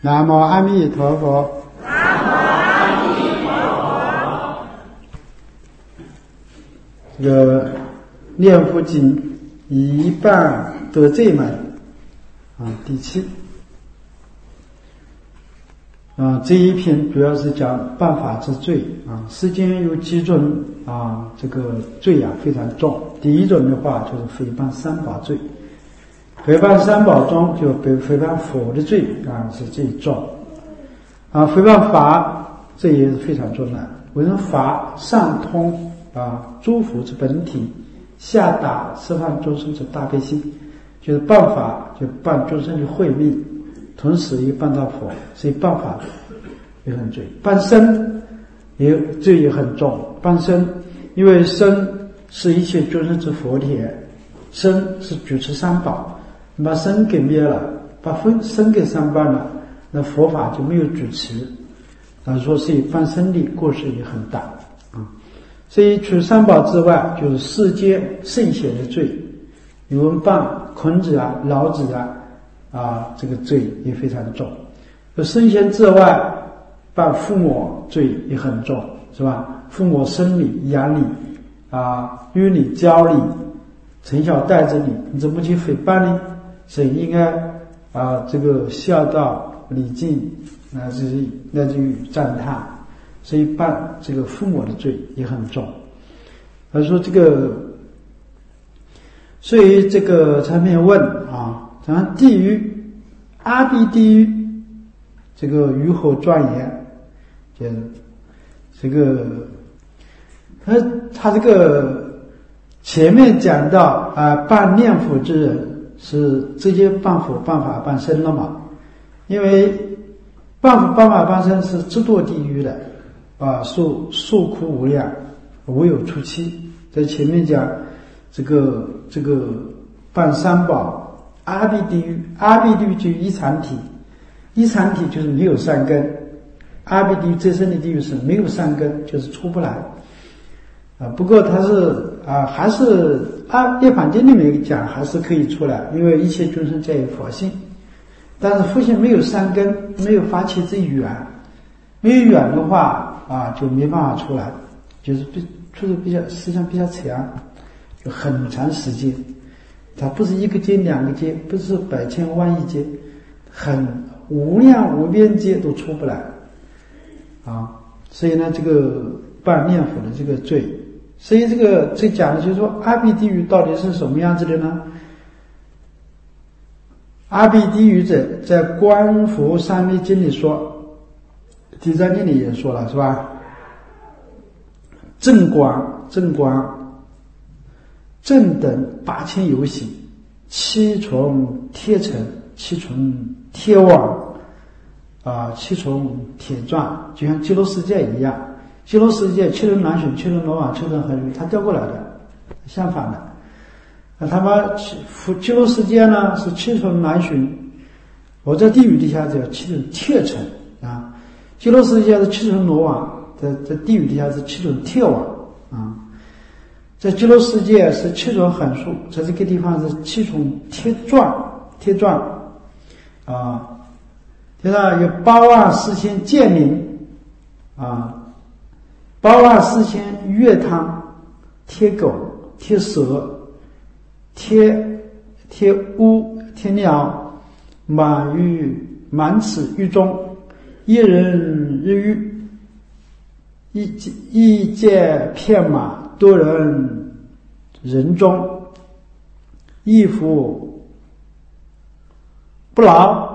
南无阿弥陀佛。 南无阿弥陀佛。 这个念佛经一半得罪门第七这一篇主要是讲办法之罪世间有几种这个罪非常重。第一种的话就是诽谤三宝罪，诽谤三宝中就诽谤佛的罪是最重诽谤法这也是非常重的。为人法上通诸佛之本体，下达十方众生之大悲心，就是办法就办众生的慧命，同时也办到佛，所以办法也很罪。办身也罪也很重。办身因为身是一切众生之佛田，身是主持三宝，你把身给灭了，把身给伤办了，那佛法就没有主持说所以办身的过失也很大所以除三宝之外，就是世间圣贤的罪，有人办孔子老子这个罪也非常重。圣贤之外，办父母罪也很重，是吧？父母生你养你育你教你，从小带着你，你怎么去诽谤呢？所以应该这个孝道礼敬乃至于赞叹，所以办这个父母的罪也很重。他说这个，所以这个常篇问咱地狱阿鼻地狱这个如何庄严？就是这个他这个前面讲到办念佛之人是直接办佛办法办身了嘛？因为办佛办法办身是直堕地狱的受苦无量，无有出期。在前面讲这个办三宝阿鼻地狱，阿鼻地狱就一禅体，一禅体就是没有善根。阿鼻地狱最深的地狱是没有善根，就是出不来不过它是还是涅槃经里面讲还是可以出来，因为一切众生皆有佛性，但是佛性没有善根，没有发起之缘，没有缘的话就没办法出来，就是出的时间比较长，就很长时间。它不是一个劫两个劫，不是百千万亿劫，很无量无边劫都出不来所以呢这个办念佛的这个罪，所以这讲的就是说阿鼻地狱到底是什么样子的呢？阿鼻地狱者在观佛三昧经里说，第三经里也说了，是吧？正光正等8000游行，7重贴尘，7重贴网7重铁钻，就像极乐世界一样。极乐世界7重南巡，7重罗网，7重横云，它调过来的，相反的。他们极乐世界呢是7重南巡，我在地狱底下叫7重贴尘极乐世界是7重罗网，在地狱底下是7重贴网在极乐世界是7重横竖，在这个地方是7重贴钻天上有84000剑灵84000月汤，贴狗，贴蛇，贴乌，贴鸟，满此狱中，一人日狱，一介片马，多人人中，一夫不劳，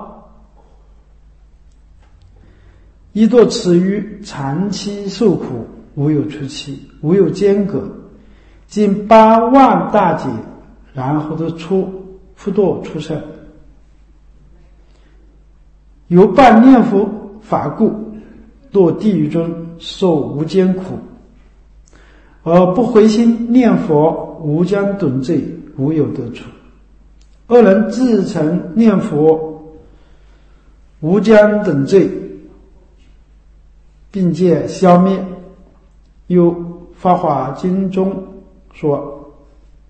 一堕此狱，长期受苦，无有出期，无有间隔，经8万大劫，然后的复堕出生。由办念佛法故，堕地狱中受无间苦，而不回心念佛，无将等罪，无有得处。恶人自成念佛，无将等罪，并见消灭。有法华经中说，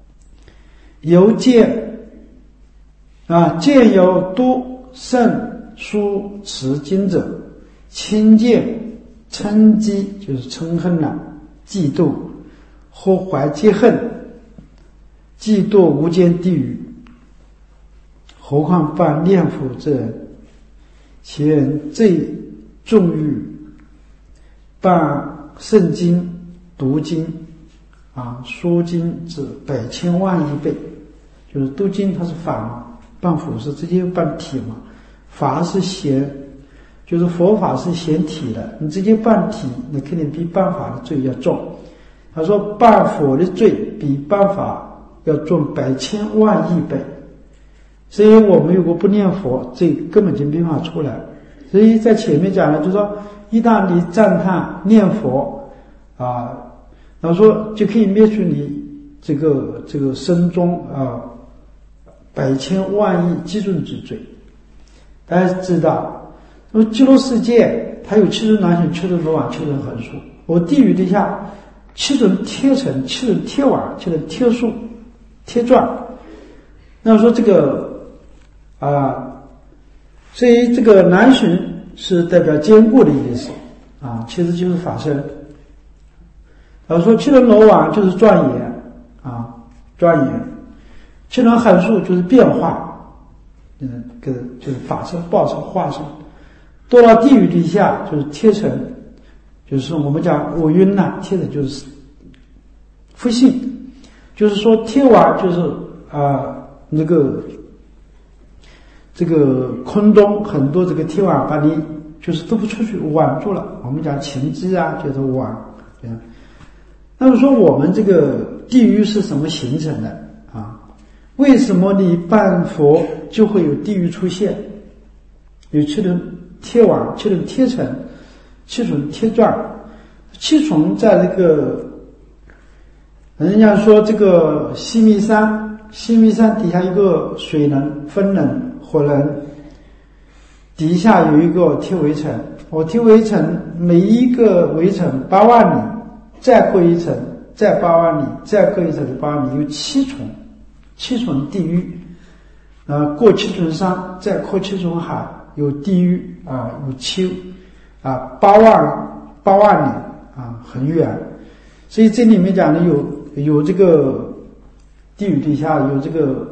由见有多胜书持经者，轻贱嗔讥，就是嗔恨呐，嫉妒，或怀嫉恨，嫉妒无间地狱。何况犯念佛之人，其人最重欲办圣经、读经说经之百千万亿倍。就是读经它是法嘛，办佛是直接办体嘛，法是显，就是佛法是显体的，你直接办体，那肯定比办法的罪要重。他说办佛的罪比办法要重百千万亿倍。所以我们如果不念佛，这根本就没法出来。所以在前面讲了，就是说一旦你赞叹念佛然后说就可以灭除你这个身中百千万亿基准之罪。大家知道，那么极乐世界它有七轮南巡、七轮罗网、七轮横竖，我地狱底下七轮贴尘、七轮贴网、七轮贴树、贴状。那说这个所以这个南巡是代表坚固的意思其实就是法身。然后说七轮罗网就是庄严庄严，七轮横竖就是变化，就是法身、报身、化身。堕到地狱底下就是贴尘，就是我们讲我晕贴的就是复性，就是说贴完就是这个空中很多这个贴网把你就是都不出去，网住了。我们讲情机就是网。那么说我们这个地狱是什么形成的为什么你办佛就会有地狱出现？有七轮贴网、七轮贴尘、七轮贴状。七重在这个人家说这个西密山底下一个水能、风能、火能，底下有一个贴围城。贴围城每一个围城8万里，再过一层，再8万里，再过一层8万里，有7重地狱。过7重山，再过7重海，有地狱有8万里很远。所以这里面讲的有这个地狱底下有这个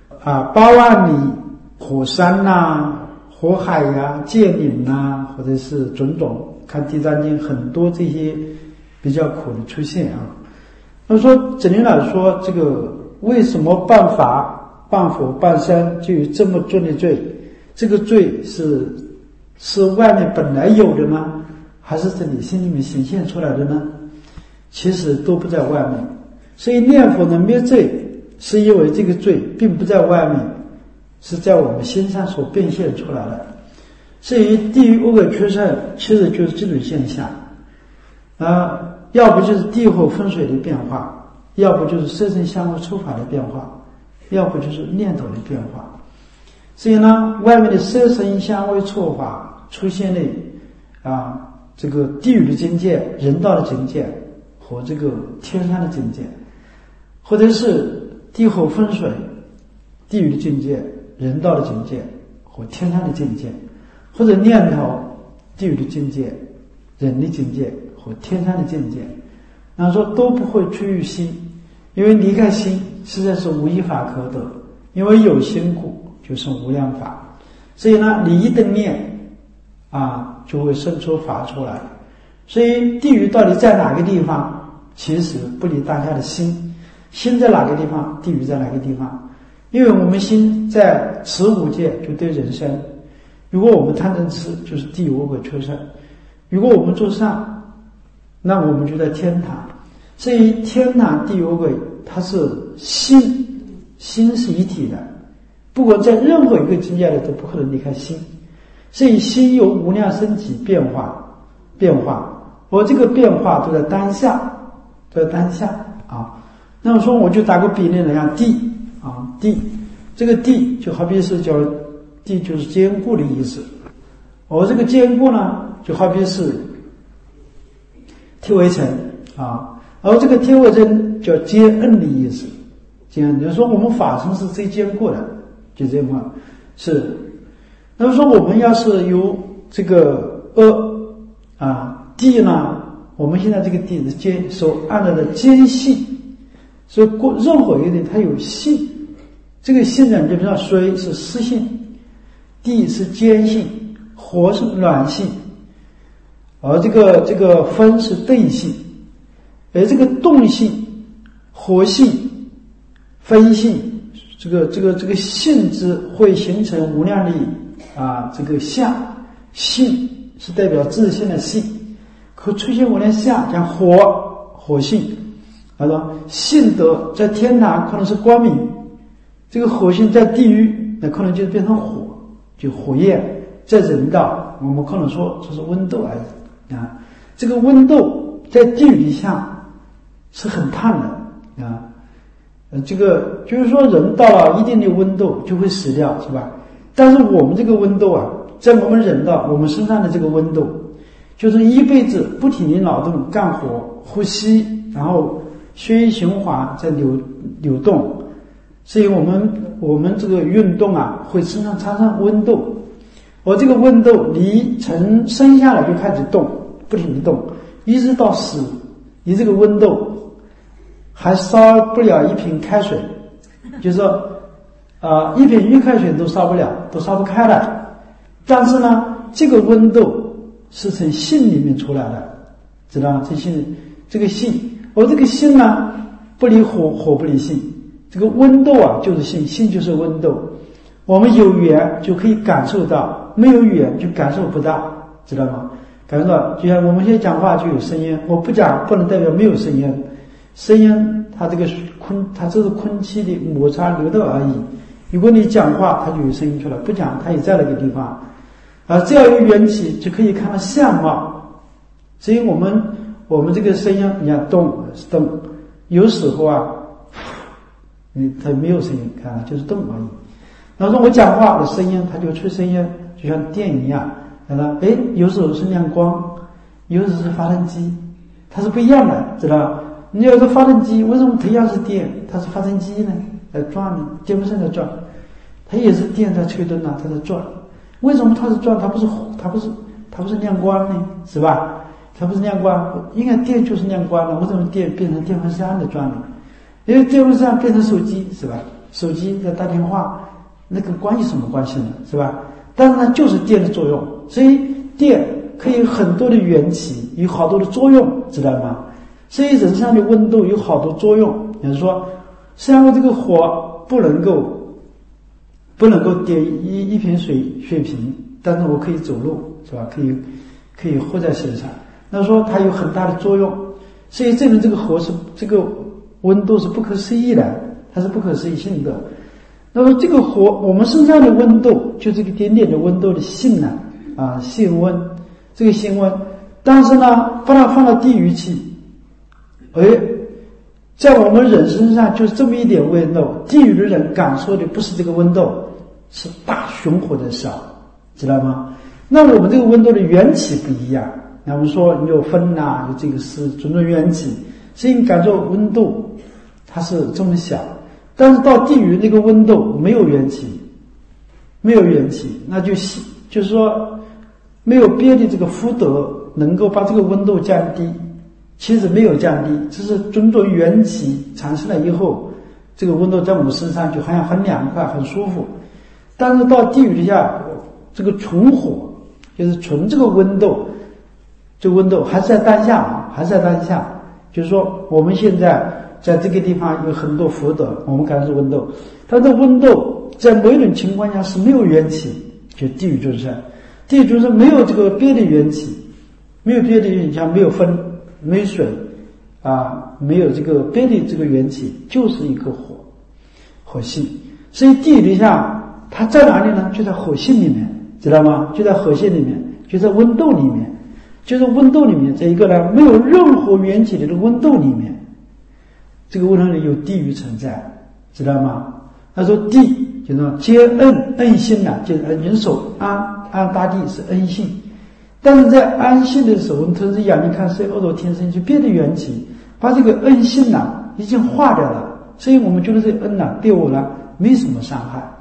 8万里火山火海剑岭或者是种种，看地藏经很多这些比较苦的出现那么说整体来说，这个为什么办法、办佛、办僧就有这么重的罪？这个罪是外面本来有的呢，还是这里心里面显现出来的呢？其实都不在外面。所以念佛能灭罪，是因为这个罪并不在外面，是在我们心上所变现出来的。至于地狱恶鬼缺胜，其实就是这种现象要不就是地火风水的变化，要不就是色身香味触法的变化，要不就是念头的变化。所以呢，外面的色身香味触法出现的这个地狱的境界、人道的境界和这个天上的境界，或者是地火风水、地狱的境界、人道的境界和天上的境界，或者念头、地狱的境界、人的境界和天上的境界，然后说都不会出于心，因为离开心实在是无一法可得，因为有心故就是无量法。所以呢，你一等念就会生出法出来。所以地狱到底在哪个地方？其实不离当下的心，心在哪个地方，地狱在哪个地方。因为我们心在此五界就对人生，如果我们贪嗔痴，就是地狱恶鬼畜生；如果我们做善，那我们就在天堂。所以天堂、地狱恶鬼它是心是一体的，不管在任何一个境界里都不可能离开心。所以心有无量升起变化，我这个变化都在当下那么说我就打个比例来讲，地这个地就好比是叫地，就是坚固的意思。我这个坚固呢，就好比是贴围城而这个贴围城叫坚韧的意思。坚韧，就是说我们法身是最坚固的，就这样是。 那么说我们要是有这个地呢，我们现在这个地是所按照的坚性，所以任何一个地它有性，这个性呢，就比如说水是湿性，地是坚性，火是暖性，而这个风是对性，而这个动性、火性、风性，这个性质会形成无量的这个相，性是代表自性的性，可出现无量相，讲火性，他说性德在天堂可能是光明，这个火性在地狱那可能就变成火，就火焰，在人道我们可能说这是温度而已这个温度在地狱下是很烫的这个就是说人到了一定的温度就会死掉，是吧？但是我们这个温度在我们人的我们身上的这个温度，就是一辈子不停地劳动干活呼吸，然后血液循环在流动，所以我们这个运动会身上产生温度，而这个温度你从生下来就开始动，不停地动，一直到死，你这个温度还烧不了一瓶开水，就是说一瓶浴开水都烧不了，都烧不开了。但是呢，这个温度是从性里面出来的，知道吗？这个性，而这个性呢，不离火，火不离性。这个温度就是性，性就是温度。我们有缘就可以感受到，没有缘就感受不到，知道吗？感受到，就像我们现在讲话就有声音，我不讲不能代表没有声音。声音它这个它只是空气的摩擦流动而已。如果你讲话，它就有声音出来；不讲，它也在那个地方。只要有缘起，就可以看到相貌。所以我们这个声音，你看动是动，有时候它没有声音，看就是动而已。然后说我讲话的声音，它就出声音，就像电一样。有时候是亮光，有时候是发生机，它是不一样的，知道吧？你要是发生机，为什么同样是电，它是发生机呢？在转呢，电风扇在转，它也是电在吹动它在转。为什么它是转？它不是亮光呢？是吧？它不是亮光，应该电就是亮光的。为什么电变成电风扇的转呢？因为电风扇变成手机，是吧？手机在打电话，那跟关系什么关系呢？是吧？但是呢，就是电的作用，所以电可以很多的缘起，有好多的作用，知道吗？所以人身上的温度有好多作用。比如说，虽然我这个火不能够点一瓶水瓶，但是我可以走路，是吧？可以活在身上。那说它有很大的作用，所以证明这个火是这个温度是不可思议的，它是不可思议性的。那么这个火，我们身上的温度，就这个点点的温度的性呢，性温，这个性温。但是呢，把它放到地狱去，在我们人身上就是这么一点温度，地狱的人感受的不是这个温度，是大雄火的烧，知道吗？那我们这个温度的缘起不一样。那我们说你有风有这个是种种缘起，所以你感受温度它是这么小。但是到地狱那个温度没有缘起，那就是说没有别的这个福德能够把这个温度降低，其实没有降低，只是种种缘起产生了以后，这个温度在我们身上就好像很凉快很舒服。但是到地狱底下，这个纯火就是纯这个温度，这个温度还是在当下，就是说我们现在在这个地方有很多福德，我们感受温度，但这温度在某一种情况下是没有缘起，就地狱众生，没有这个别的缘起，像没有风没有水没有这个别的这个缘起，就是一个火性。所以地狱底下它在哪里呢？就在火性里面，知道吗？就在火性里面，就在温度里面，就是温度里面这一个呢，没有任何缘起的这个温度里面，这个温度里有地狱存在，知道吗？他说地就是说皆恩性就是人手安大地是恩性，但是在安性的时候，我们同时眼睛看色恶浊天生就别的缘起，把这个恩性已经化掉了，所以我们觉得这个恩对我没什么伤害。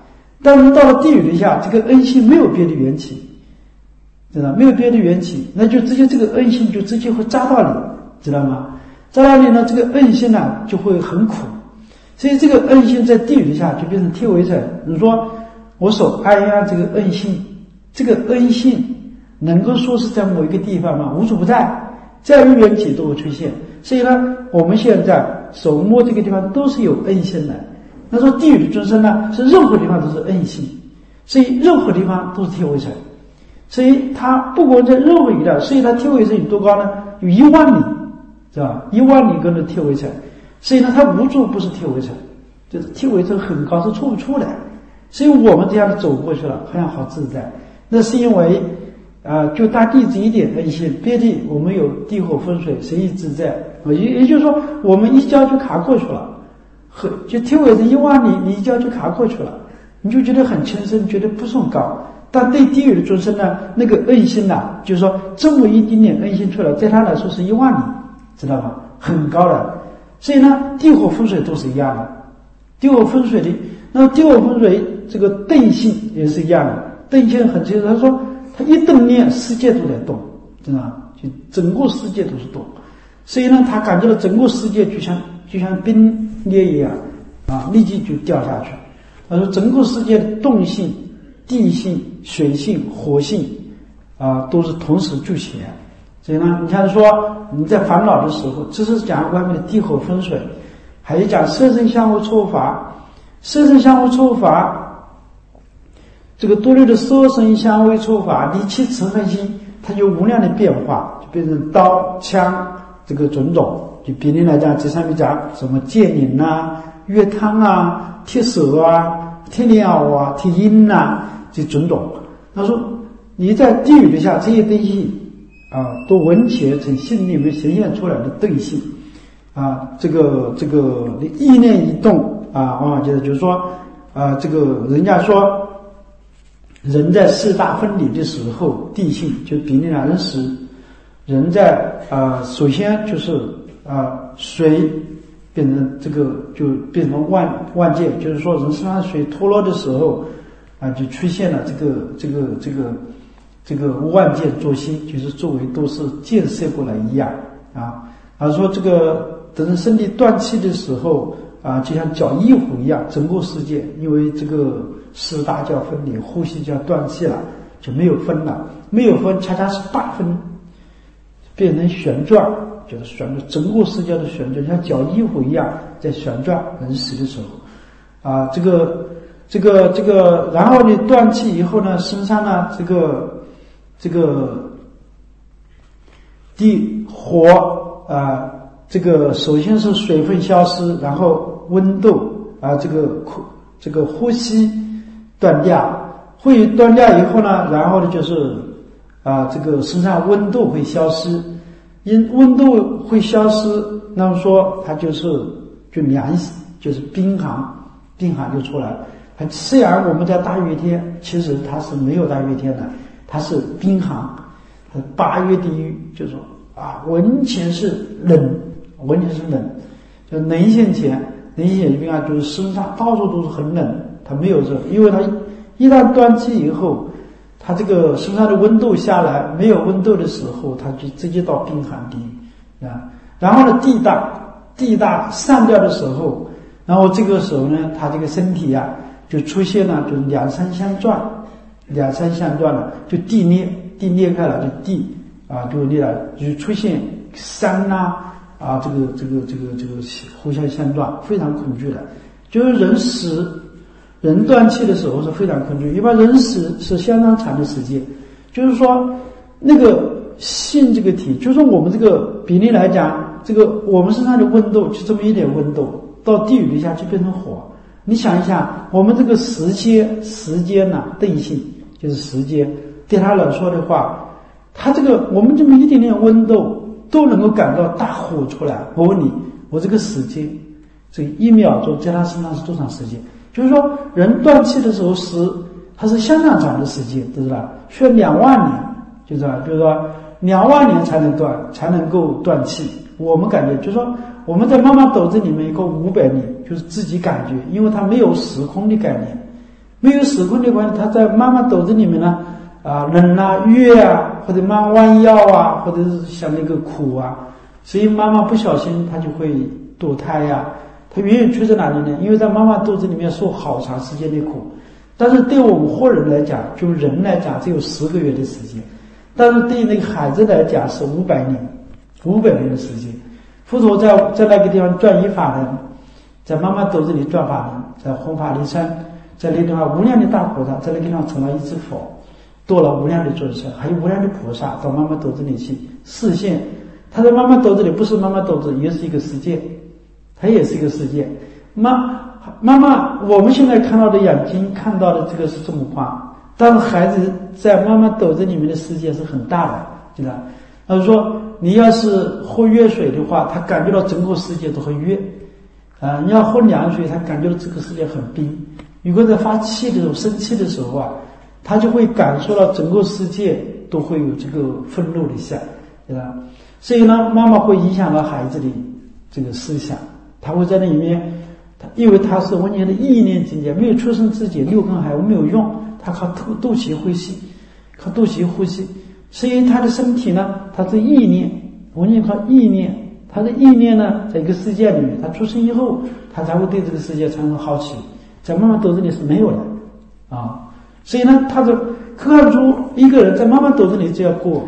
但是到了地狱底下，这个恩性没有别的缘起，知道没有别的缘起，那就直接这个恩性就直接会扎到你，知道吗？扎到你呢，这个恩性呢就会很苦，所以这个恩性在地狱底下就变成贴围城。你说我所安压这个恩性，这个恩性能够说是在某一个地方吗？无处不在，在于缘起都会出现。所以呢，我们现在手摸这个地方都是有恩性的。那说地狱的众生呢，是任何地方都是恩性，所以任何地方都是贴围城。所以它不管在任何一带，所以它贴围城有多高呢？有10000里，是吧？10000里跟着贴围城，所以呢，它无处不是贴围城，就是贴围城很高，是出不出来。所以我们这样走过去了，好像好自在。那是因为就大地这一点恩性，别地我们有地火风水，随意自在。也就是说，我们一脚就卡过去了，就贴围城10000里，你一脚就卡过去了，你就觉得很轻松，觉得不算高。但对地狱的众生呢，那个恩性呢，就是说这么一丁点恩性出来，在他来说是10000里，知道吗？很高的。所以呢，地火风水都是一样的。地火风水的，那么地火风水这个定性也是一样的，定性很清楚。他说，他一动念，世界都在动，知道吗？就整个世界都是动。所以呢，他感觉到整个世界就像冰裂一样立即就掉下去。他说，整个世界的动性、地性、水性、火性都是同时具起来。所以呢，你看说你在烦恼的时候，这是讲外面的地火风水，还有讲色身相互错法。色身相互错法，这个多虑的色身相互错法，离其持恒心，它有无量的变化，就变成刀枪这个种种。就比例来讲，这上面讲什么剑灵月汤铁蛇铁莲藕铁鹰这种种。他说你在地狱底下这些东西都闻起来从心里面显现出来的对性这个你意念一动往往就是说这个人家说人在4大分离的时候，地性就比例人时，人在首先就是水变成这个就变成万界，就是说人身上水脱落的时候就出现了这个万界作心，就是周围都是建设过来一样说这个等身体断气的时候就像搅衣服一样，整个世界因为这个4大叫分离，呼吸叫断气了，就没有分了，没有分，恰恰是大分，变成旋转，就是旋转，整个世界的旋转，像搅衣服一样在旋转。人死的时候这个，然后你断气以后呢，身上呢这个地火这个首先是水分消失，然后温度这个呼吸断掉，会断掉以后呢，然后呢就是这个身上温度会消失，因温度会消失，那么说它就凉，就是冰寒就出来了。虽然我们在大月天，其实它是没有大月天的，它是冰寒，8月地狱，就是说完全是冷，就冷现前冰就是身上到处都是很冷，它没有热，因为它一旦断气以后，它这个身上的温度下来，没有温度的时候，它就直接到冰寒地狱然后呢，地大散掉的时候，然后这个时候呢，它这个身体就出现了，就两三相转了，就地裂开了，就地就裂了，就出现山这个互相相撞，非常恐惧的。就是人死人断气的时候是非常恐惧，一般人死是相当长的时间。就是说那个性这个体，就是说我们这个比例来讲，这个我们身上的温度就这么一点温度，到地狱底下就变成火。你想一下，我们这个时间定性就是时间，对他来说的话，他这个我们这么一点点温度都能够感到大火出来。我问你，我这个时间，这1秒钟在他身上是多长时间？就是说人断气的时候它是相当长的时间，知道吧？需要2万年，就是说2万年才能够断气。我们感觉就是说我们在妈妈肚子里面一个500年，就是自己感觉，因为它没有时空的概念， 没有死困的话，他在妈妈肚子里面呢，冷啊、月啊，或者妈妈弯腰啊，或者是像那个苦啊，所以妈妈不小心她就会堕胎呀。她远远去在哪里呢？因为在妈妈肚子里面受好长时间的苦。但是对我们活人来讲，就人来讲只有10个月的时间，但是对那个孩子来讲是500年的时间。佛陀在那个地方转一法轮，在妈妈肚子里转法轮，在弘法利生，在那地方无量的大菩萨，在那个地方成了一只佛，多了无量的众生，还有无量的菩萨到妈妈肚子里去示现。他在妈妈肚子里不是妈妈肚子，也是一个世界，它也是一个世界。妈妈，我们现在看到的眼睛看到的这个是这么宽，但是孩子在妈妈肚子里面的世界是很大的，对吧？他说你要是喝热水的话，他感觉到整个世界都很热你要喝凉水，他感觉到这个世界很冰。如果在发气的时候、生气的时候他就会感受到整个世界都会有这个愤怒的相，对吧？所以呢，妈妈会影响到孩子的这个思想，他会在那里面，因为他是完全的意念境界，没有出生之前6根海没有用，他靠肚脐呼吸，所以他的身体呢，他是意念，完全靠意念。他的意念呢，在一个世界里面，他出生以后，他才会对这个世界产生好奇，在妈妈肚子里是没有的所以呢，他就可看出一个人在妈妈肚子里只要过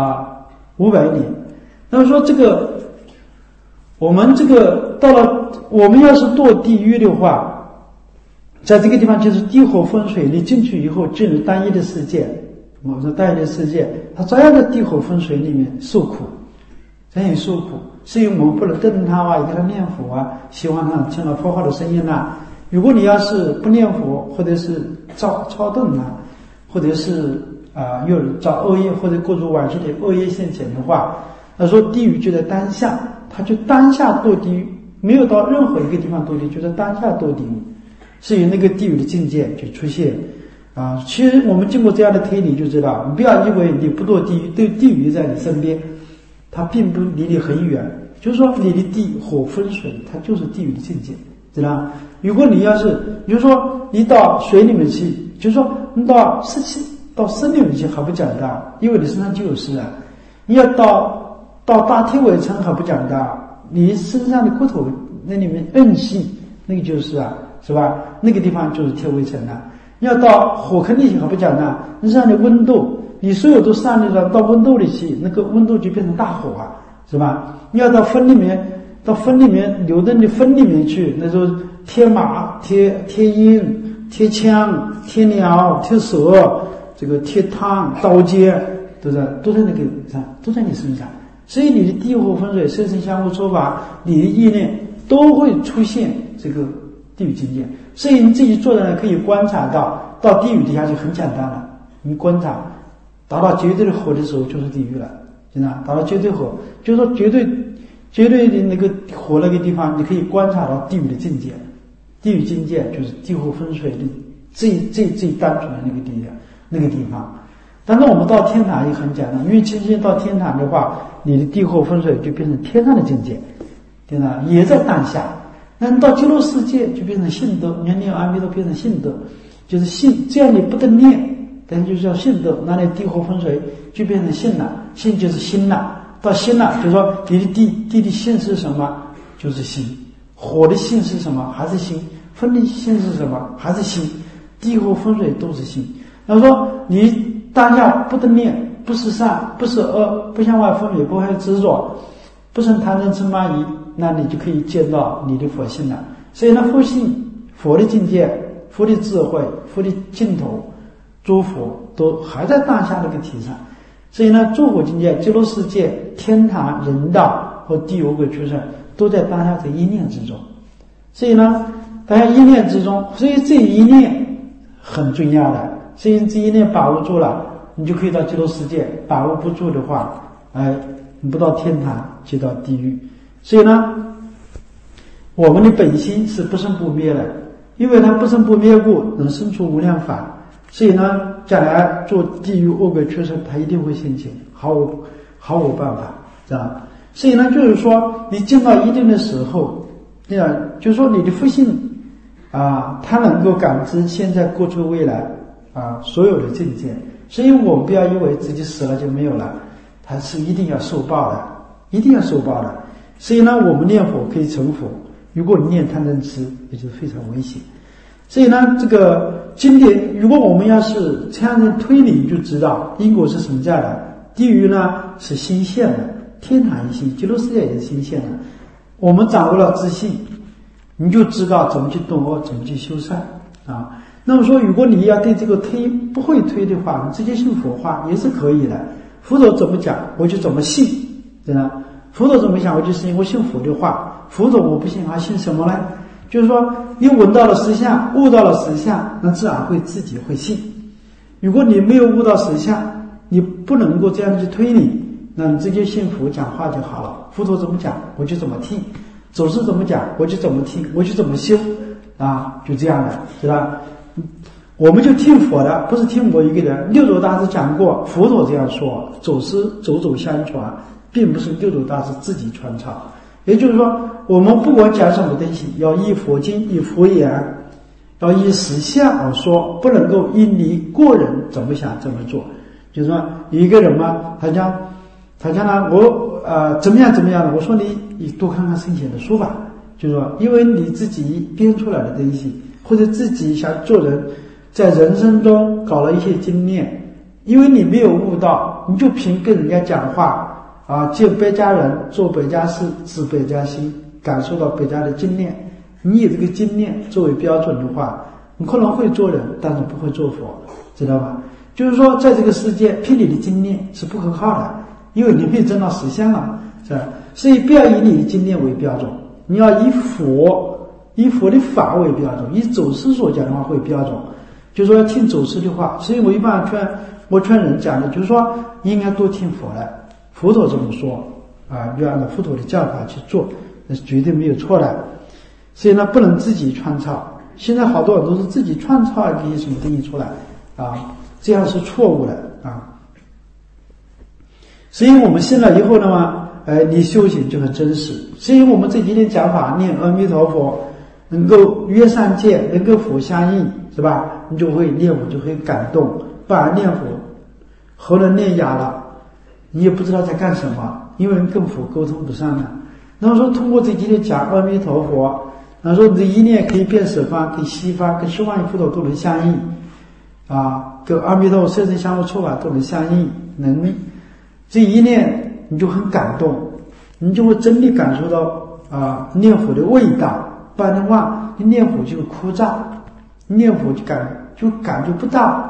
500年。那么说这个，我们这个到了，我们要是堕地狱的话，在这个地方就是地火风水，你进去以后进入单一的世界，我说单一的世界，他照样在地火风水里面受苦，这样受苦。所以我们不能瞪他给他念佛希望他听到佛号的声音如果你要是不念佛，或者是操顿或者是又造恶业，或者过着晚期的恶业现前的话，他说地狱就在当下，他就当下堕地狱，没有到任何一个地方堕地狱，就在当下堕地狱，所以那个地狱的境界就出现其实我们经过这样的推理就知道，你不要以为你不堕地狱，对地狱在你身边，它并不离你很远，就是说你的地火风水，它就是地狱的境界，知道吗？如果你要是，比如说你到水里面去，就是说你到湿气到生里面去还不讲道，因为你身上就有湿你要到大天尾层还不讲道，你身上的骨头那里面韧性，那个就是是吧？那个地方就是天尾层你要到火坑里去还不讲道，你身上的温度，你所有都上来了，到温度里去，那个温度就变成大火是吧？你要到风里面流动的风里面去，那时候贴马、贴鹰、贴枪、贴鸟、贴蛇，这个贴汤、刀尖，都在那个上，都在你身上。所以你的地火风水、生生相互说法，你的意念都会出现这个地狱境界。所以你自己做人可以观察到地狱底下就很简单了。你观察达到绝对的火的时候就是地狱了，真的达到绝对火，就是说绝对的那个火那个地方，你可以观察到地狱的境界。地狱境界就是地火风水的最单纯的那个地方。但是我们到天堂也很简单，因为真正到天堂的话，你的地火风水就变成天上的境界，对吧？也在当下。那你到极乐世界就变成信德，念念阿弥陀变成信德，就是信，这样你不得念，但就是要信德，那你地火风水就变成信了，信就是心了。到心了，就是说你的地的性是什么？就是心。火的性是什么？还是心。风的性是什么？还是心。地火风水都是心。他说你当下不得念，不是善，不是恶，不向外分别，不会执着，不生贪嗔痴慢疑，那你就可以见到你的佛性了。所以呢，佛性、佛的境界、佛的智慧、佛的尽头，诸佛都还在当下这个体上。所以呢，诸佛境界、极乐世界、天堂、人道和地狱恶鬼畜生都在当下这一念之中。所以呢，当下一念之中，所以这一念很重要的。所以这一念把握住了，你就可以到极乐世界；把握不住的话，你不到天堂就到地狱。所以呢，我们的本心是不生不灭的，因为它不生不灭故，能生出无量法。所以呢，将来做地狱恶鬼畜生，他一定会现前，毫无办法，是吧？所以呢，就是说，你见到一定的时候，就是说你的福性他能够感知现在、过去、未来所有的境界。所以我们不要以为自己死了就没有了，它是一定要受报的，一定要受报的。所以呢，我们念佛可以成佛，如果你念贪嗔痴，也就是非常危险。所以呢，这个经典，如果我们要是这样的推理，就知道因果是存在的，地狱呢是心现的，天堂一心，极乐世界也是心现的。我们掌握了自信，你就知道怎么去动恶，怎么去修善那么说，如果你要对这个不会推的话，你直接信佛化也是可以的。佛陀怎么讲，我就怎么信，对吧？佛陀怎么想，我就信，我信佛的话。佛陀我不信，还信什么呢？就是说，你闻到了实相，悟到了实相，那自然会自己会信。如果你没有悟到实相，你不能够这样去推理，那你直接信佛讲话就好了。佛陀怎么讲，我就怎么听；祖师怎么讲，我就怎么听，我就怎么修就这样的，知道吧？我们就听佛的，不是听我一个人。六祖大师讲过，佛陀这样说，祖师走相传，并不是六祖大师自己传唱。也就是说，我们不管讲什么东西，要依佛经、依佛言，要依实相而说，不能够因你个人怎么想怎么做。就是说，有一个人嘛，他讲呢，我怎么样的，我说你多看看圣贤的书吧。就是说，因为你自己编出来的东西，或者自己想做人，在人生中搞了一些经验，因为你没有悟到，你就凭跟人家讲话见百家人，做百家事，知百家心，感受到百家的经验，你以这个经验作为标准的话，你可能会做人，但是不会做佛，知道吧？就是说，在这个世界凭你的经验是不可靠的，因为你没有证到实相了，是吧？所以不要以你的经验为标准，你要以佛的法为标准，以祖师所讲的话为标准，就是说要听祖师的话。所以我一般劝人讲的，就是说应该多听佛的，佛陀这么说就按照佛陀的教法去做，那是绝对没有错的。所以呢，不能自己创造。现在好多人都是自己创造一些什么东西出来这样是错误的所以我们信了以后呢你修行就很真实。所以我们这几天讲法，念阿弥陀佛，能够约三界，能够佛相应，是吧？你就会念佛，就会感动。不然念佛喉咙念哑了，你也不知道在干什么，因为跟佛沟通不上了。那么说通过这几天讲阿弥陀佛，那说这一念可以变十方，跟西方，跟十万亿佛陀都能相应跟阿弥陀佛色身香味触法都能相应，这一念你就很感动，你就会真的感受到念佛的味道。不然的话，你念佛就枯燥，念佛就感觉不到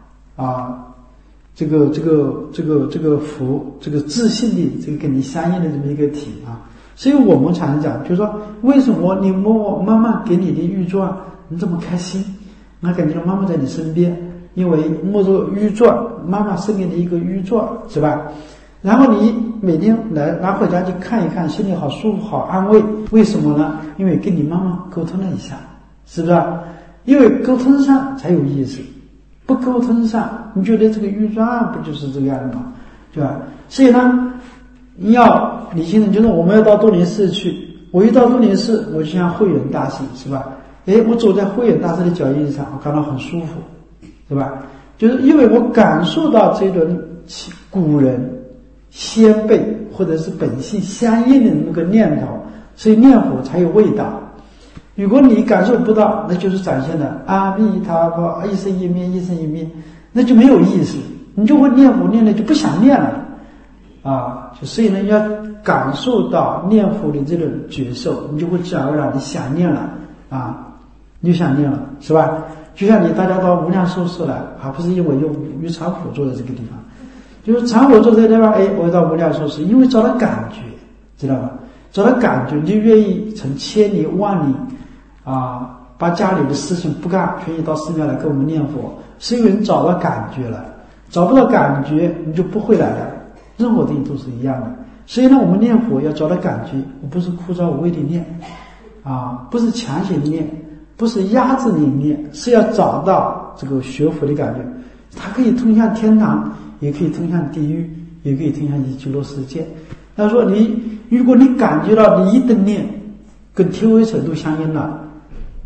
这个佛这个自信的这个跟你相应的这么一个体所以我们常讲，就是说为什么你摸摸妈妈给你的玉镯，你这么开心，那感觉到妈妈在你身边，因为摸着玉镯，妈妈送给你一个玉镯，是吧？然后你每天拿回家去看一看，心里好舒服，好安慰。为什么呢？因为跟你妈妈沟通了一下，是不是？因为沟通上才有意思，不沟通上，你觉得这个玉镯不就是这个样子吗？对吧？所以呢，你要理性的，就是我们要到多林寺去。我一到多林寺，我就像慧远大师，是吧？我走在慧远大师的脚印上，我感到很舒服，是吧？就是因为我感受到这轮古人先辈或者是本性相应的那个念头，所以念佛才有味道。如果你感受不到，那就是展现的阿弥陀佛，一生一面，一生一面，那就没有意思，你就会念佛念了就不想念了所以呢，要感受到念佛的这种觉受，你就会自然而然的想念了你就想念了，是吧？就像大家到无量寿司来，还不是因为用于常火坐在这个地方，就是常火坐在这地方，我到无量寿司，因为找到感觉，知道吧？找到感觉，你就愿意从千里万里把家里的事情不干，愿意到寺庙来跟我们念佛，是因为你找到感觉了。找不到感觉，你就不会来了。任何东西都是一样的。所以呢，我们念佛要找到感觉，我不是枯燥无味的念不是强行念，不是压制你念，是要找到这个学佛的感觉。它可以通向天堂，也可以通向地狱，也可以通向极乐世界。他说如果你感觉到你一的念跟天微程度相应了，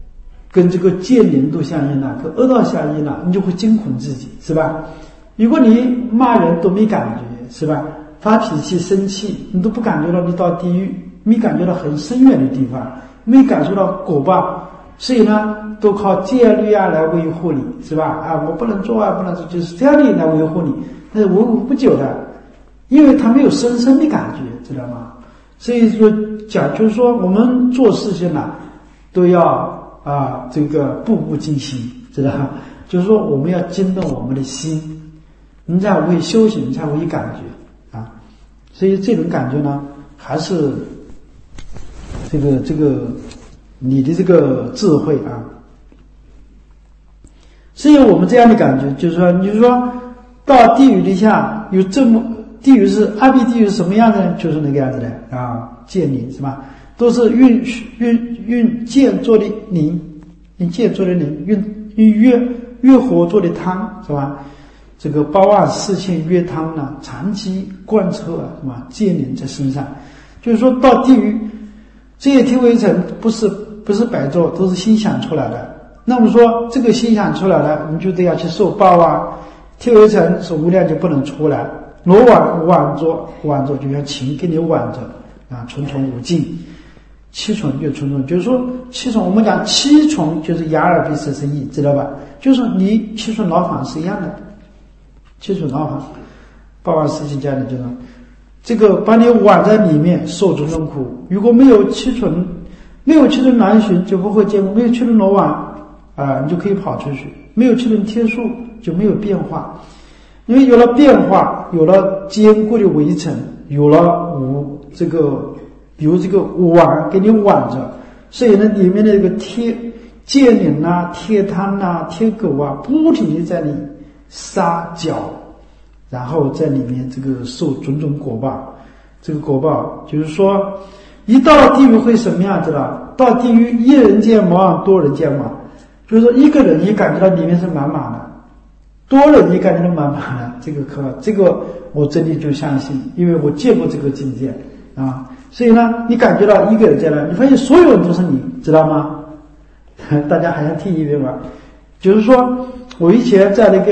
跟这个见灵度相应了，跟恶道相应了，你就会惊恐自己，是吧？如果你骂人都没感觉，是吧？发脾气、生气，你都不感觉到你到地狱，没感觉到很深远的地方，没感受到果报，所以呢，都靠戒律啊来维护你，是吧？啊，我不能做啊，不能做，就是这样的来维护你，但是维护不久的，因为他没有深深的感觉，知道吗？所以说讲，就是说我们做事情呢，都要这个步步惊心，知道吗？就是说我们要惊动我们的心，你才会修行，才会感觉啊。所以这种感觉呢，还是这个你的这个智慧啊。所以我们这样的感觉，就是说，你就说到地狱底下有这么，地狱是阿鼻地狱是什么样子呢？就是那个样子的啊，剑灵是吧？都是运剑做的灵，用剑做的灵，用月火做的汤，是吧？这个84000月汤呢，长期贯彻是吧？剑灵在身上，就是说到地狱，这些天为尘不是白做，都是心想出来的。那么说这个心想出来了，你就得要去受报啊。天为尘是无量就不能出来，罗网着，就像情给你挽着啊，重重无尽。七重就重重，就是说七重，我们讲七重就是眼耳鼻舌身意，知道吧？就是你七重牢房是一样的，七重牢房，84000家里就是这个把你挽在里面受种种苦。如果没有七重难寻，就不会见过；没有七重罗网啊，你就可以跑出去；没有七重天数，就没有变化。因为有了变化，有了坚固的围城，有了有这个网给你挽着，所以呢，里面的这个剑灵啊、铁汤啊、铁狗啊，不停地在你撒搅，然后在里面这个受种种果报。这个果报就是说，一到了地狱会什么样子了？到地狱一人见亡，多人见亡，就是说一个人也感觉到里面是满满的，多人也感觉到满满的。这个我真的就相信，因为我见过这个境界啊。所以呢，你感觉到一个人在那，你发现所有人都是你，知道吗？大家还想听一遍吗？就是说我以前在那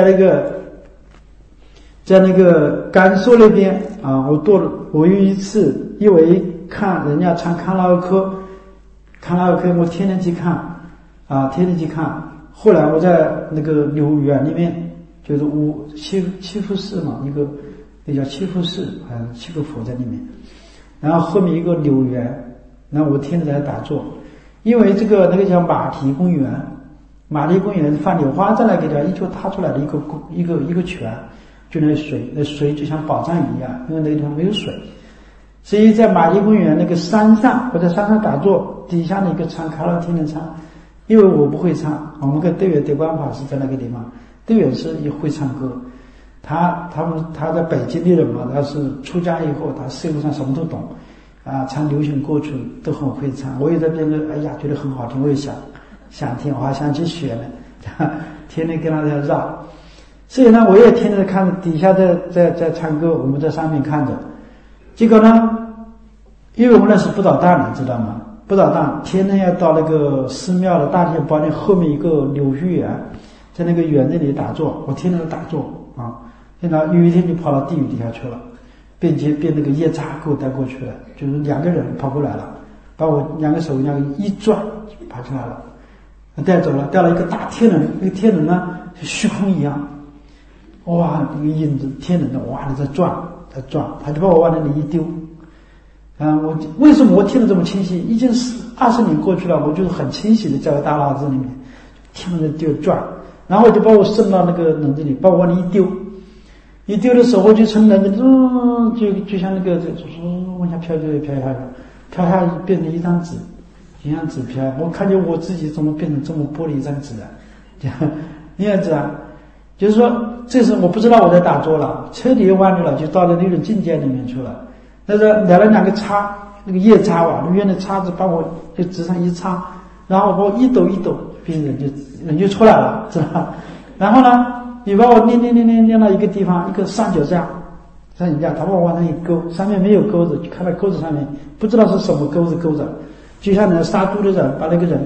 个甘肃那边啊，我有一次因为看人家唱康拉克，我天天去看。后来我在那个柳园里面，就是七福寺嘛，那叫七福寺，好像7个佛在里面。然后后面一个柳园，然后我天天在打坐，因为那个叫马蹄公园放柳花在那个地方，一球踏出来的一个泉，就那水就像宝藏一样，因为那个地方没有水，所以在马蹄公园那个山上，我在山上打坐，底下的一个唱卡拉天天唱，因为我不会唱，我们跟队员德光法师在那个地方，队员是也会唱歌。他在北京的人嘛，他是出家以后，他社会上什么都懂，啊，唱流行歌曲都很会唱。我也在边上，哎呀，觉得很好听，我也想听，我还想去学呢，天天跟他在绕。所以呢，我也天天看底下在唱歌，我们在上面看着。结果呢，因为我们那是不捣蛋的，知道吗？不捣蛋，天天要到那个寺庙的大天宝殿后面一个柳絮园，在那个园子里打坐，我天天都打坐啊。现在有一天就跑到地狱底下去了，被那个夜叉给我带过去了，就是2个人跑过来了，把我2个手一转就爬出来了，带走了，带了一个大天人，那个天人呢就虚空一样，哇，那个影子天人的哇在转，他就把我往那里一丢。我为什么我听得这么清晰？已经20年过去了，我就是很清晰的在我大脑子里面听着就转，然后就把我送到那个笼子里，把我往里一丢的时候，就从那个就像那个往下飘下变成一张纸，一张纸飘。我看见我自己怎么变成这么薄的一张纸啊！你也知道，就是说，这时我不知道我在打坐了，彻底忘记了，就到了那种境界里面去了。那个来了2个叉，那个夜叉吧，圆的叉子把我就纸上一插，然后把我一抖，人就出来了，知道吧？然后呢？你把我捏到一个地方，一个上脚架，他把我往上一勾，上面没有钩子，就看到钩子上面不知道是什么钩子勾着，就像那杀猪的人把那个人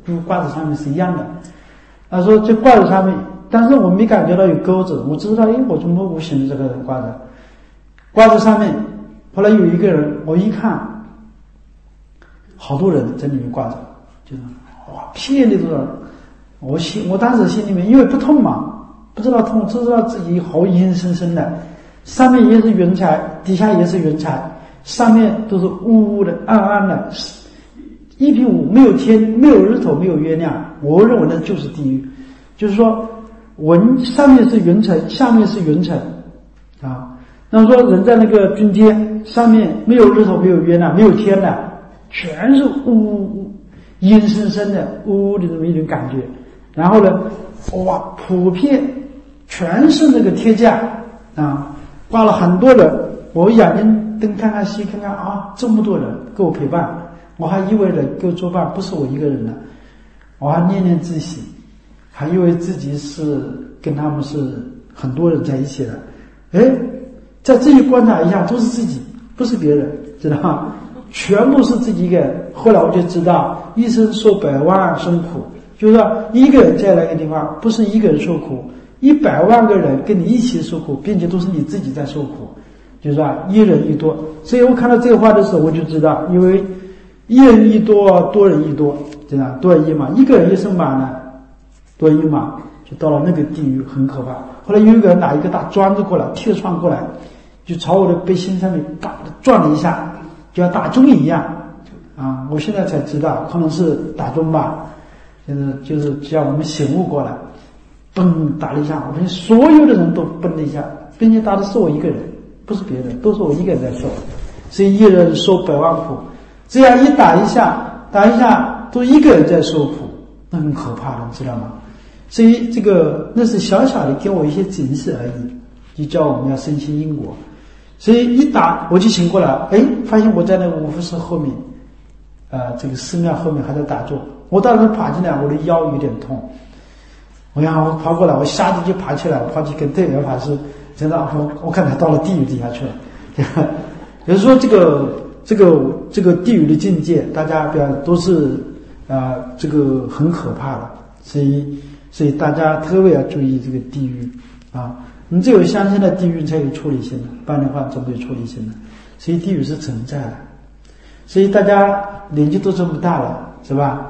就挂在上面是一样的。他说这挂在上面，但是我没感觉到有钩子，我只知道我怎么无形的这个人挂在上面。后来有一个人，我一看，好多人在里面挂着，就是哇，遍地都是。我当时心里面因为不痛嘛，不知道痛，只知道自己好阴森森的，上面也是云彩，底下也是云彩，上面都是乌乌的、暗暗的，一片雾，没有天，没有日头，没有月亮。我认为那就是地狱，就是说上面是云层，下面是云层啊。那么说人在那个军阶，上面没有日头，没有月亮，没有天的，全是乌阴森森的乌的这么一种感觉。然后呢，哇，普遍全是那个贴架啊，挂了很多人。我眼睛东看看西看看啊，这么多人给我陪伴，我还以为人给我作伴不是我一个人呢，我还念念自喜，还以为自己是跟他们是很多人在一起的。在这里观察一下，都是自己，不是别人，知道吗？全部是自己一个人。后来我就知道，一生受百万生苦，就是说一个人在那个地方，不是一个人受苦，100万个人跟你一起受苦，并且都是你自己在受苦，就是说一人一多。所以我看到这个话的时候，我就知道，因为一人一多，多人一多，对吧？多人一马，一个人一身马呢，多人一马，就到了那个地狱，很可怕。后来有一个人拿一个大桩子过来，铁窗过来，就朝我的背心上面撞了一下，就像打钟一样啊！我现在才知道，可能是打钟吧。就是只要我们醒悟过来，嘣打了一下，我们所有的人都嘣了一下，并且打的是我一个人，不是别人，都是我一个人在受。所以一人受百万苦，这样一打一下都一个人在受苦，那很可怕的，知道吗？所以这个那是小小的给我一些警示而已，就叫我们要深信因果。所以一打我就醒过来，发现我在那个五福寺后面，这个寺庙后面还在打坐。我当时爬进来，我的腰有点痛，我爬过来，我下去就爬起来，我跑去跟对面法师，真的，我看他到了地狱底下去了。也就是说，这个地狱的境界，大家不要都是这个很可怕的，所以大家特别要注意这个地狱啊。你只有相信了地狱才有出离心的，不然的话总没有出离心的。所以地狱是存在的。所以大家年纪都这么大了，是吧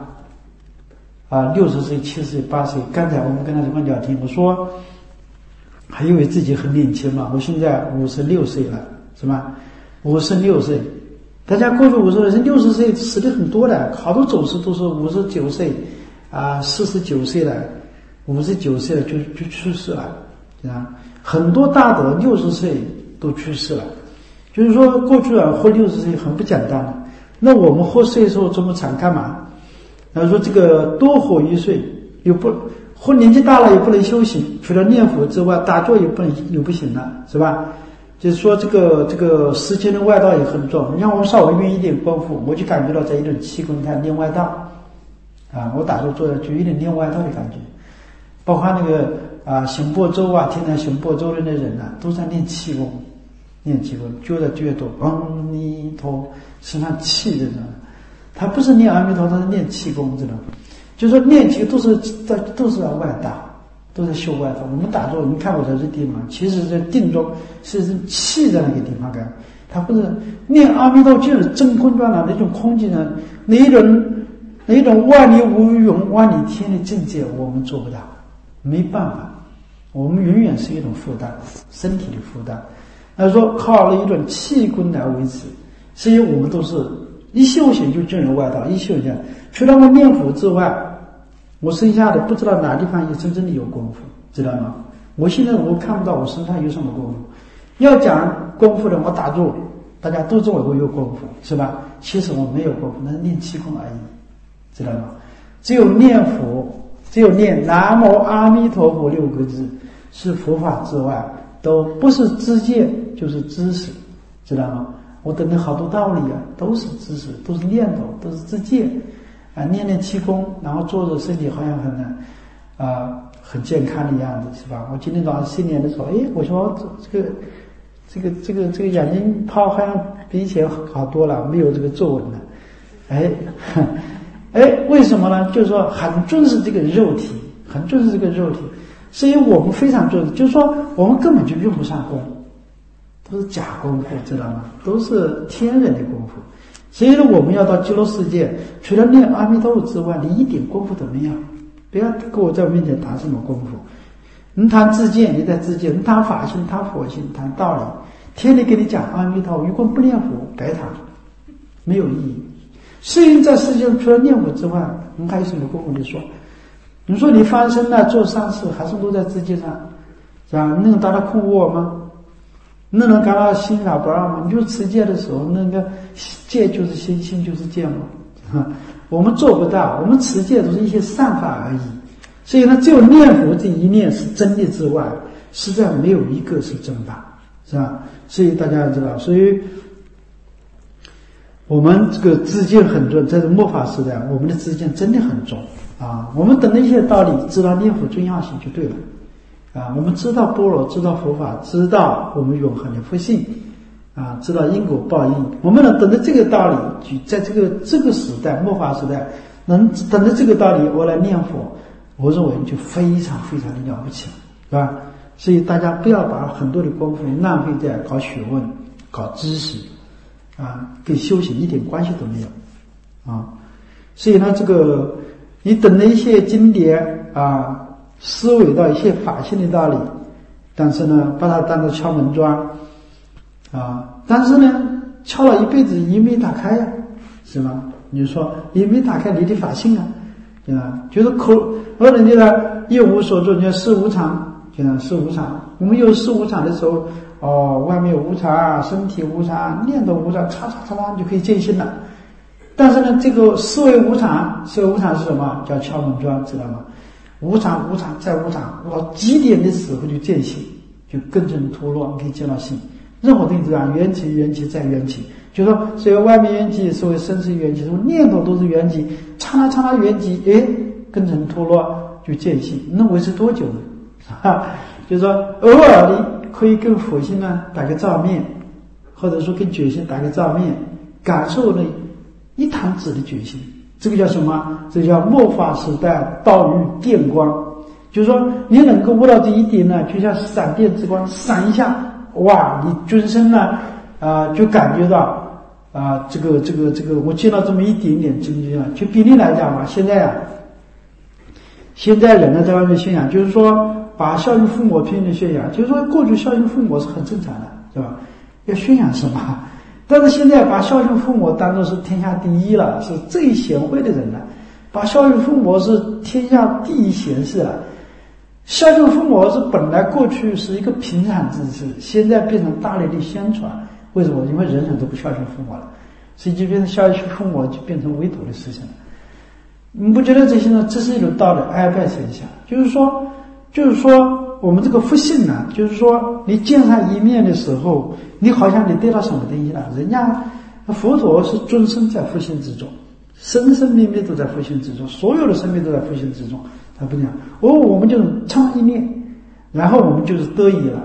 ？60岁、70岁、80岁。刚才我们跟他这么聊天，我说还以为自己很年轻嘛，我现在56岁了，是吧？56岁，大家过去50岁、60岁死的很多的，好多走势都是59岁49岁了，59岁了就去世了，啊，很多大德60岁都去世了。就是说过去活60岁很不简单的，那我们活岁数这么长干嘛？然后说这个多活1岁，活年纪大了也不能修行，除了念佛之外，打坐也不行了，是吧？就是说这个时间的外道也很重。你看我稍微运一点功夫，我就感觉到在一种气功看练外道啊，我打坐坐的就有点练外道的感觉。包括那个行波舟天坛行波舟的那人都在练气功，觉得越多，阿弥陀，身上气着呢。他不是念阿弥陀，他是练气功，知道吗？就是说练气都是外道，都是修外道。我们打坐，你看我在这地方，其实在定中是气在那个地方干，他不是念阿弥陀就是真空转的那种空寂呢，那一种万里无云万里天的境界，我们做不到，没办法，我们永远是一种负担，身体的负担。他说靠了一种气功来维持，所以我们都是一修行就进入外道，一修行除了我念佛之外，我剩下的不知道哪地方也真正的有功夫，知道吗？我现在我看不到我身上有什么功夫。要讲功夫的，我打坐，大家都认为我有功夫，是吧？其实我没有功夫，那是练气功而已，知道吗？只有念佛，只有念南无阿弥陀佛6个字是佛法之外，都不是知见就是知识，知道吗？我等了好多道理都是知识，都是念头，都是知见练气功，然后坐着身体好像很健康的样子，是吧？我今天早上新年的时候，我说这个眼睛泡好像比以前好多了，没有这个皱纹了， 为什么呢？就是说很重视这个肉体，很重视这个肉体，所以我们非常重视，就是说我们根本就用不上功，都是假功夫，知道吗？都是天人的功夫。所以呢，我们要到极乐世界，除了念阿弥陀佛之外，你一点功夫都没有。不要跟我在我面前谈什么功夫，你谈自见，你在自见；你谈法性，谈佛性，谈道理。天天给你讲阿弥陀佛，如果不念佛，白谈，没有意义。所以在世界上，除了念佛之外，你还有什么功夫？你说你翻身了，做善事，还是都在自见上，是吧？能达到空我吗？能达到心了不二吗？你就持戒的时候，那个戒就是心，心就是戒嘛。我们做不到，我们持戒都是一些善法而已。所以呢，只有念佛这一念是真的之外，实在没有一个是真法，是吧？所以大家要知道，所以我们这个知见很重，在这末法时代，我们的知见真的很重啊。我们懂得一些道理，知道念佛重要性就对了啊。我们知道般若，知道佛法，知道我们永恒的福性啊，知道因果报应。我们能懂得这个道理，就在这个时代，末法时代，能懂得这个道理，我来念佛，我认为就非常非常的了不起，是吧？所以大家不要把很多的功夫浪费在搞学问、搞知识啊，跟修行一点关系都没有啊。所以呢，这个你懂得一些经典啊，思维到一些法性的道理，但是呢，把它当作敲门砖啊，但是呢，敲了一辈子也没打开呀，是吧？你说也没打开你的法性啊，对吧？就是而人家呢，一无所住，叫事无常。事无常，我们有事无常的时候，外面有无常，身体无常，念头无常，叉就可以见性了。但是呢，这个思维无常是什么？叫敲门砖，知道吗？无常再无常，到极点的时候就见性，就根正脱落，你可以见到性。任何东西这样，缘起再缘起，就说所有外面缘起，所谓身是缘起，什么念头都是缘起，刹那缘起，根正脱落就见性，能维持多久呢？就是说偶尔的可以跟佛性呢打个照面，或者说跟觉性打个照面，感受了一弹指的觉性，这个叫什么？这叫末法时代道与电光。就是说你能够悟到这一点呢，就像闪电之光，闪一下，哇，你尊身呢就感觉到这个我见到这么一点点真经啊。就比例来讲嘛，现在人呢在外面宣扬，就是说把孝敬父母拼命宣扬，就是说过去孝敬父母是很正常的，是吧？要宣扬什么？但是现在把孝敬父母当作是天下第一了，是最贤惠的人了，把孝敬父母是天下第一贤士了。孝敬父母是本来过去是一个平常之事，现在变成大力的宣传。为什么？因为人人都不孝敬父母了，所以就变成孝敬父母就变成围堵的事情了。你不觉得这些呢？这是一种道的哀败现象。就是说我们这个福性呢，就是说你见上一面的时候，你好像你得到什么东西了？人家佛陀是终身在福性之中，生生灭灭都在福性之中，所有的生命都在福性之中。他不讲我们就是唱一念，然后我们就是得意了，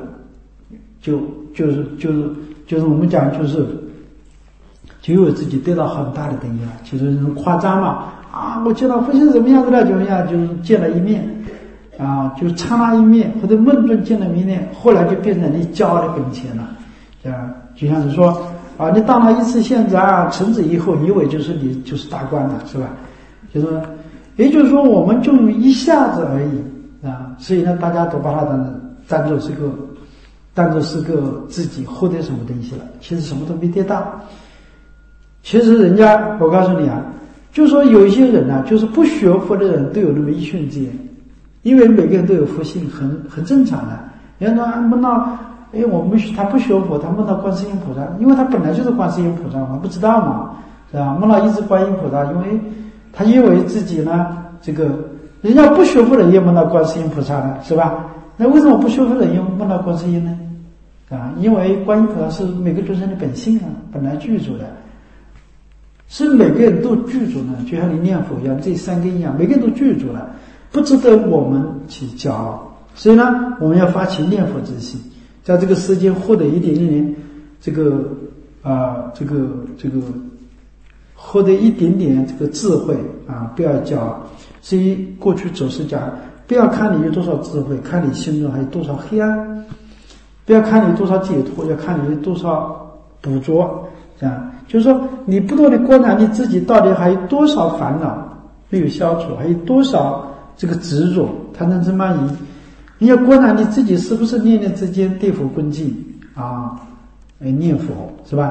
就是我们讲就有自己得到很大的东西了，就是那种夸张嘛。我见到佛性怎么样子了，就是见了一面就刹那一面，或者梦中见了一面，后来就变成你骄傲的本钱了，就像是说你当了一次县长，从此以后以为就是你就是大官了，是吧？也就是说我们就一下子而已所以呢，大家都把它当作是个自己获得什么东西了，其实什么都没得到。其实人家，我告诉你就是说有一些人就是不学佛的人都有那么一瞬间，因为每个人都有福性，很正常的。人家说梦到他不学佛，他梦到观世音菩萨，因为他本来就是观世音菩萨嘛，不知道嘛，是吧？梦到一只观音菩萨，因为他以为自己呢，人家不学佛的人也梦到观世音菩萨了，是吧？那为什么不学佛的人也梦到观世音呢？因为观音菩萨是每个众生的本性本来具足的，是每个人都具足呢，就像你念佛一样，这三根一样，每个人都具足了，不值得我们去骄傲。所以呢，我们要发起念佛之心，在这个世间获得一点获得一点点这个智慧啊，不要骄傲。所以过去祖师讲，不要看你有多少智慧，看你心中还有多少黑暗；不要看你有多少解脱，要看你有多少捕捉。这样就是说，你不断的观察你自己到底还有多少烦恼没有消除，还有多少这个执着它能这么移。你要观察你自己是不是念念之间对佛恭敬啊，念佛是吧？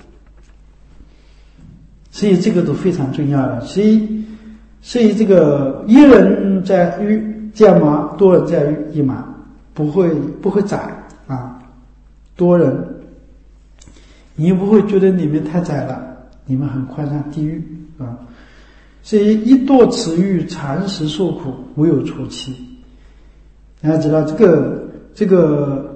所以这个都非常重要的。所以这个一人在狱见马，多人在狱一马，不会窄啊。多人，你不会觉得你们太窄了，你们很快上地狱啊。所以一堕此狱，常时受苦，无有出期。大家知道这个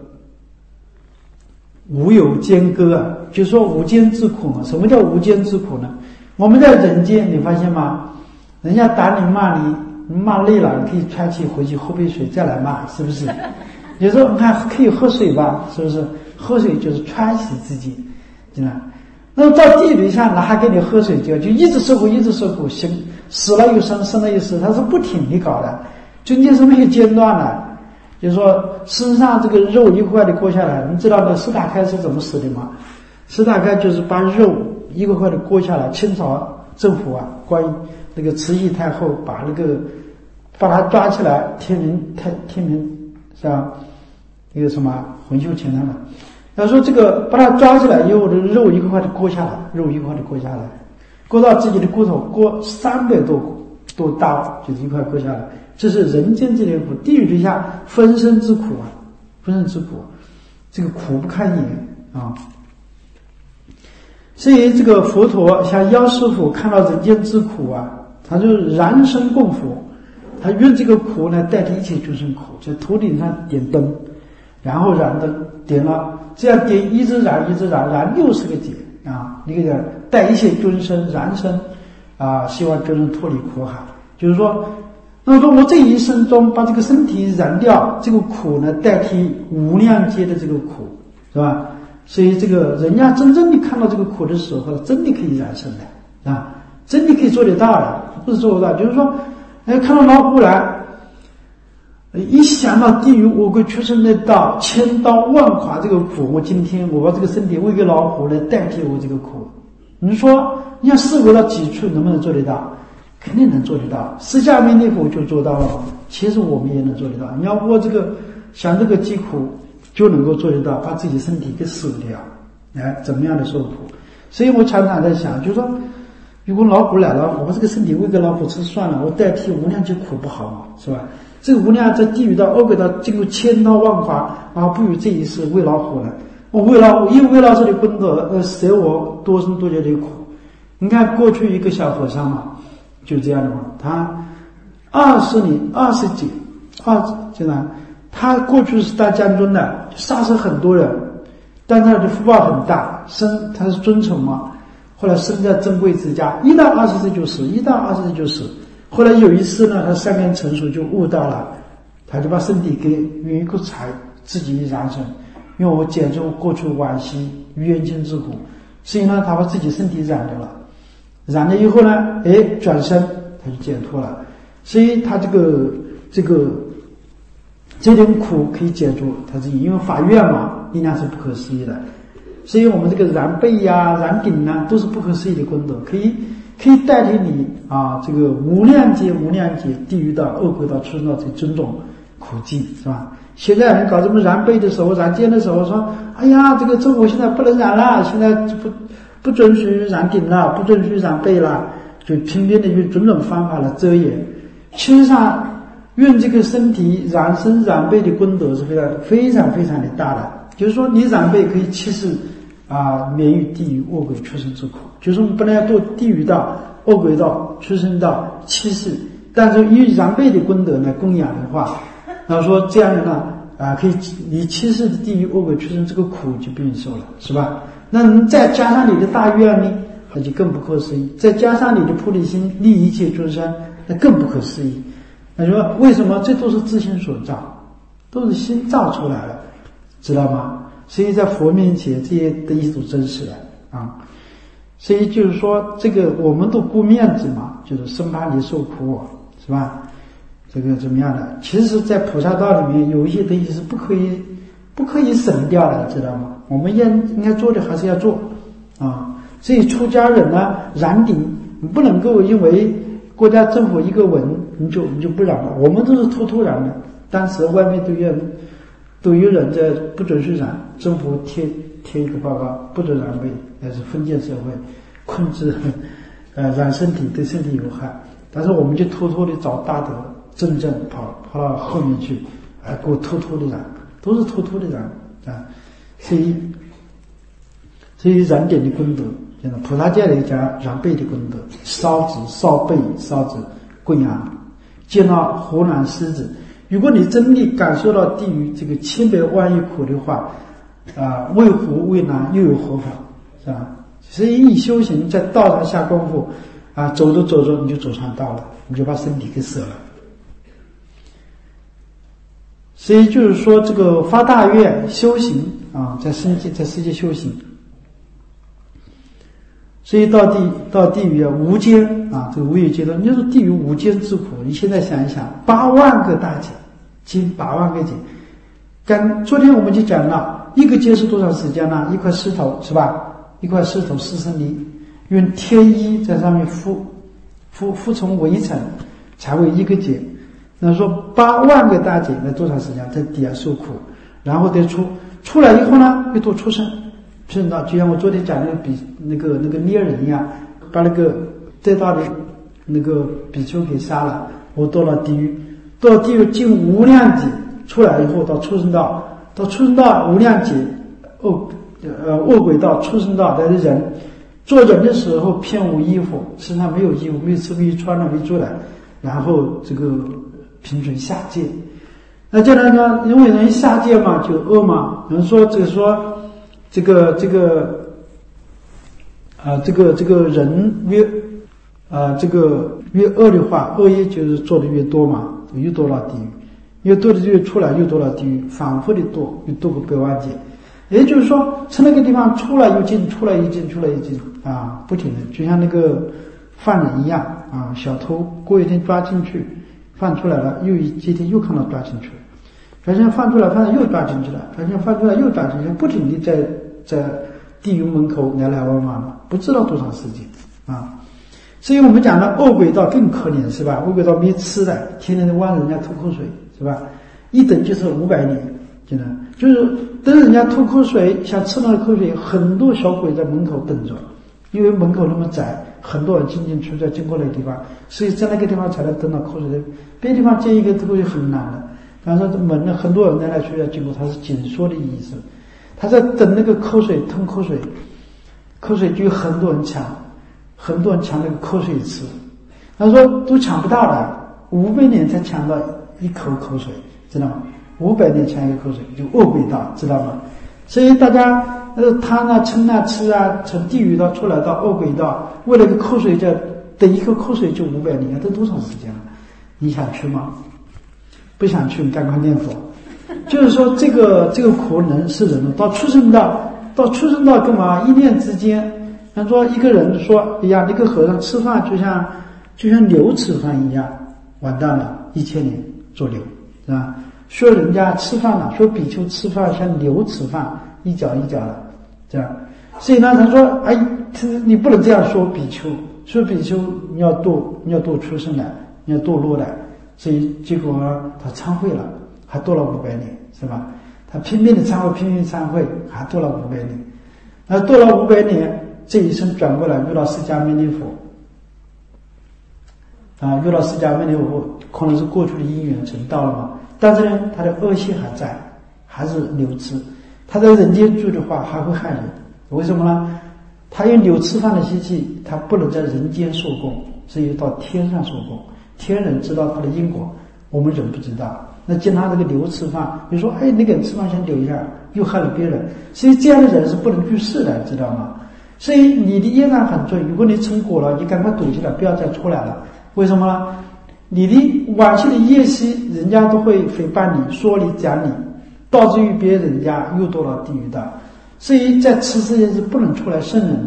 无有间隔啊，就是说无间之苦嘛。什么叫无间之苦呢？我们在人间，你发现吗？人家打你骂你骂累了，你可以喘气回去喝杯水再来骂，是不是？有时候你看可以喝水吧，是不是？喝水就是喘息自己，对吧？那么到地狱下哪还给你喝水就一直受苦，一直受苦，死了又生，生了又死，它是不停地搞的，中间是没有间断的。就是说身上这个肉一块的割下来，你知道那石达开是怎么死的吗？石达开就是把肉一块块的割下来，清朝政府啊，关于那个慈禧太后把他抓起来，天明是吧？那个什么洪秀全他们，他说这个把他抓起来以后，的肉一块块的割下来，割到自己的骨头，割300多刀，就是一块割下来。这是人间这点苦，地狱之下分身之苦啊，这个苦不堪言啊。所以这个佛陀像药师佛看到人间之苦啊，他就燃身供佛，他用这个苦呢代替一切众生苦，在头顶上点灯，然后燃灯点了，这样点一直燃60个点啊，一个人带一切众生燃身啊，希望众生脱离苦海。就是说，那么说我这一生中把这个身体燃掉，这个苦呢代替无量劫的这个苦，是吧？所以这个人家真正的看到这个苦的时候，真的可以燃身的啊，真的可以做得到的，不是做不到。就是说，看到老虎来，一想到地狱我会出生的到千刀万剐这个苦，我今天我把这个身体喂给老虎来代替我这个苦，你说你要试过到几处能不能做得到？肯定能做得到。释迦牟尼佛就做到了，其实我们也能做得到。你要我这个想这个疾苦，就能够做得到，把自己身体给舍掉，怎么样的受苦。所以我常常在想，就是说，如果老虎来了，我把这个身体喂给老虎吃算了，我代替无量劫苦不好吗？是吧？这个无量在地狱到恶鬼道经过千刀万剐啊，不如这一世喂老虎了。我喂老虎，因为喂老虎的功德，舍我多生多劫的苦。你看过去一个小和尚嘛，就这样的嘛，他20年20劫就呢，他过去是当将军的，杀死很多人，但他的福报很大，他是尊臣嘛，后来生在珍贵之家，1到20岁就死，后来有一次呢，他善根成熟就悟到了，他就把身体给用一口柴自己燃身，因为我解除过去往昔冤亲之苦，所以呢，他把自己身体燃掉了，燃了以后呢，转身他就解脱了，所以他这点苦可以解除，他是因为法愿嘛，力量是不可思议的，所以我们这个燃背呀、燃顶啊，都是不可思议的功德，可以代替你啊，这个无量劫地狱道、恶鬼道、畜生道这种种苦境，是吧？现在人搞这么燃背的时候、燃肩的时候说，哎呀，这个我现在不能燃了，现在不准许燃顶了，不准许燃背了，就拼命的用种种方法来遮掩。其实上用这个身体燃身燃背的功德是非常的大的，就是说你燃背可以7世免于地狱恶鬼畜生之苦，就是我们本来要堕地狱道、恶鬼道、畜生道7世，但是以燃背的功德来供养的话，那说这样的呢可以你7世的地狱恶鬼畜生这个苦就不用受了，是吧？那你再加上你的大愿力，那就更不可思议，再加上你的菩提心利一切众生，那更不可思议。那说为什么？这都是自心所造，都是心造出来的，知道吗？所以在佛面前这些都是真实的啊。 所以就是说，这个我们都顾面子嘛，就是生怕你受苦，是吧？这个怎么样的？其实，在菩萨道里面有一些东西是不可以省掉的，知道吗？我们应该做的还是要做啊。所以出家人呢，燃顶你不能够因为国家政府一个文你就不燃了，我们都是偷偷燃的。当时外面都有人在不准许燃，政府贴一个报告，不准燃煤，那是封建社会，控制燃身体对身体有害。但是我们就偷偷的找大德正正跑到后面去，给我偷偷的燃，都是偷偷的燃啊。所以燃点的功德，现在菩萨戒里讲燃备的功德，烧纸、烧被、烧纸、供养，见到湖南狮子。如果你真的感受到地狱这个千百万亿苦的话，为湖为难又有何妨，是吧？所以你修行在道上下功夫走着走着你就走上道了，你就把身体给舍了。所以就是说，这个发大愿修行在世界修行。所以到地狱无间这个无有阶段，你说地狱无间之苦，你现在想一想，8万个大劫，经8万个劫。昨天我们就讲了，一个劫是多长时间呢？一块石头是吧？一块石头4升泥，用天衣在上面覆成围城，才为一个劫。那说8万个大劫，那多长时间？在底下受苦，然后再出来以后呢，又多出生。碰到就像我昨天讲的比那个猎人一样，把那个最大的那个比丘给杀了，我到了地狱经无量劫，出来以后到畜生道无量劫，恶鬼道、畜生道的人，做人的时候偏无衣服，身上没有衣服，没有吃没有穿的没出来，然后这个贫穷下界。那这样呢，因为人下界嘛就恶嘛，有人说这个人越恶的话，恶业就是做的越多嘛，又多到地狱，越多的就出来，又多到地狱，反复的多，又多个100万劫。也就是说，从那个地方出来又进，出来又进，出来又进不停的，就像那个犯人一样小偷过一天抓进去，放出来了，今天又看到抓进去了。发现放出来，发现又抓进去了，发现放出来又抓进去，不停地在地狱门口来往了，不知道多长时间所以我们讲的恶鬼道更可怜，是吧？恶鬼道没吃的，天天的往人家吐口水，是吧？一等就是500年，真的就是等人家吐口水，想吃那个口水，很多小鬼在门口等着，因为门口那么窄，很多人进进出出经过那个地方，所以在那个地方才能等到口水的，别的地方见一个口水很难的。然后门呢，很多人来去要经过，它是紧缩的意思。他在等那个口水吞口水就有很多人抢那个口水吃。他说都抢不到的，500年才抢到一口口水，知道吗？500年抢一个口水，就恶鬼道，知道吗？所以大家贪嗔痴从地狱道出来到恶鬼道，为了个口水等一口口水就500年，等多长时间了？你想去吗？不想去，你赶快念佛。就是说这个苦能是人的，到畜生道干嘛？一念之间，他说一个人说，哎呀，那个和尚吃饭就像牛吃饭一样，完蛋了，1000年做牛，是吧？说人家吃饭了，说比丘吃饭像牛吃饭，一脚一脚的，这样。所以呢，他说，你不能这样说比丘，说比丘你要堕畜生的，你要堕落的。所以结果他忏悔了，还堕了500年，是吧？他拼命的忏悔，还堕了500年。堕了500年，这一生转过来遇到释迦牟尼佛，遇到释迦牟尼佛，可能是过去的因缘成道了嘛。但是呢，他的恶习还在，还是牛吃。他在人间住的话，还会害人。为什么呢？他有牛吃饭的习气，他不能在人间受供，所以到天上受供。天人知道他的因果，我们人不知道。那见他这个牛吃饭，你说那个人吃饭像牛一样，又害了别人，所以这样的人是不能去世的，知道吗？所以你的业障很重，如果你成果了，你赶快躲起来，不要再出来了。为什么呢？你的往期的业习，人家都会诽谤你，说你讲你，导致于别人家又堕到地狱道。所以在此世间是不能出来圣人的，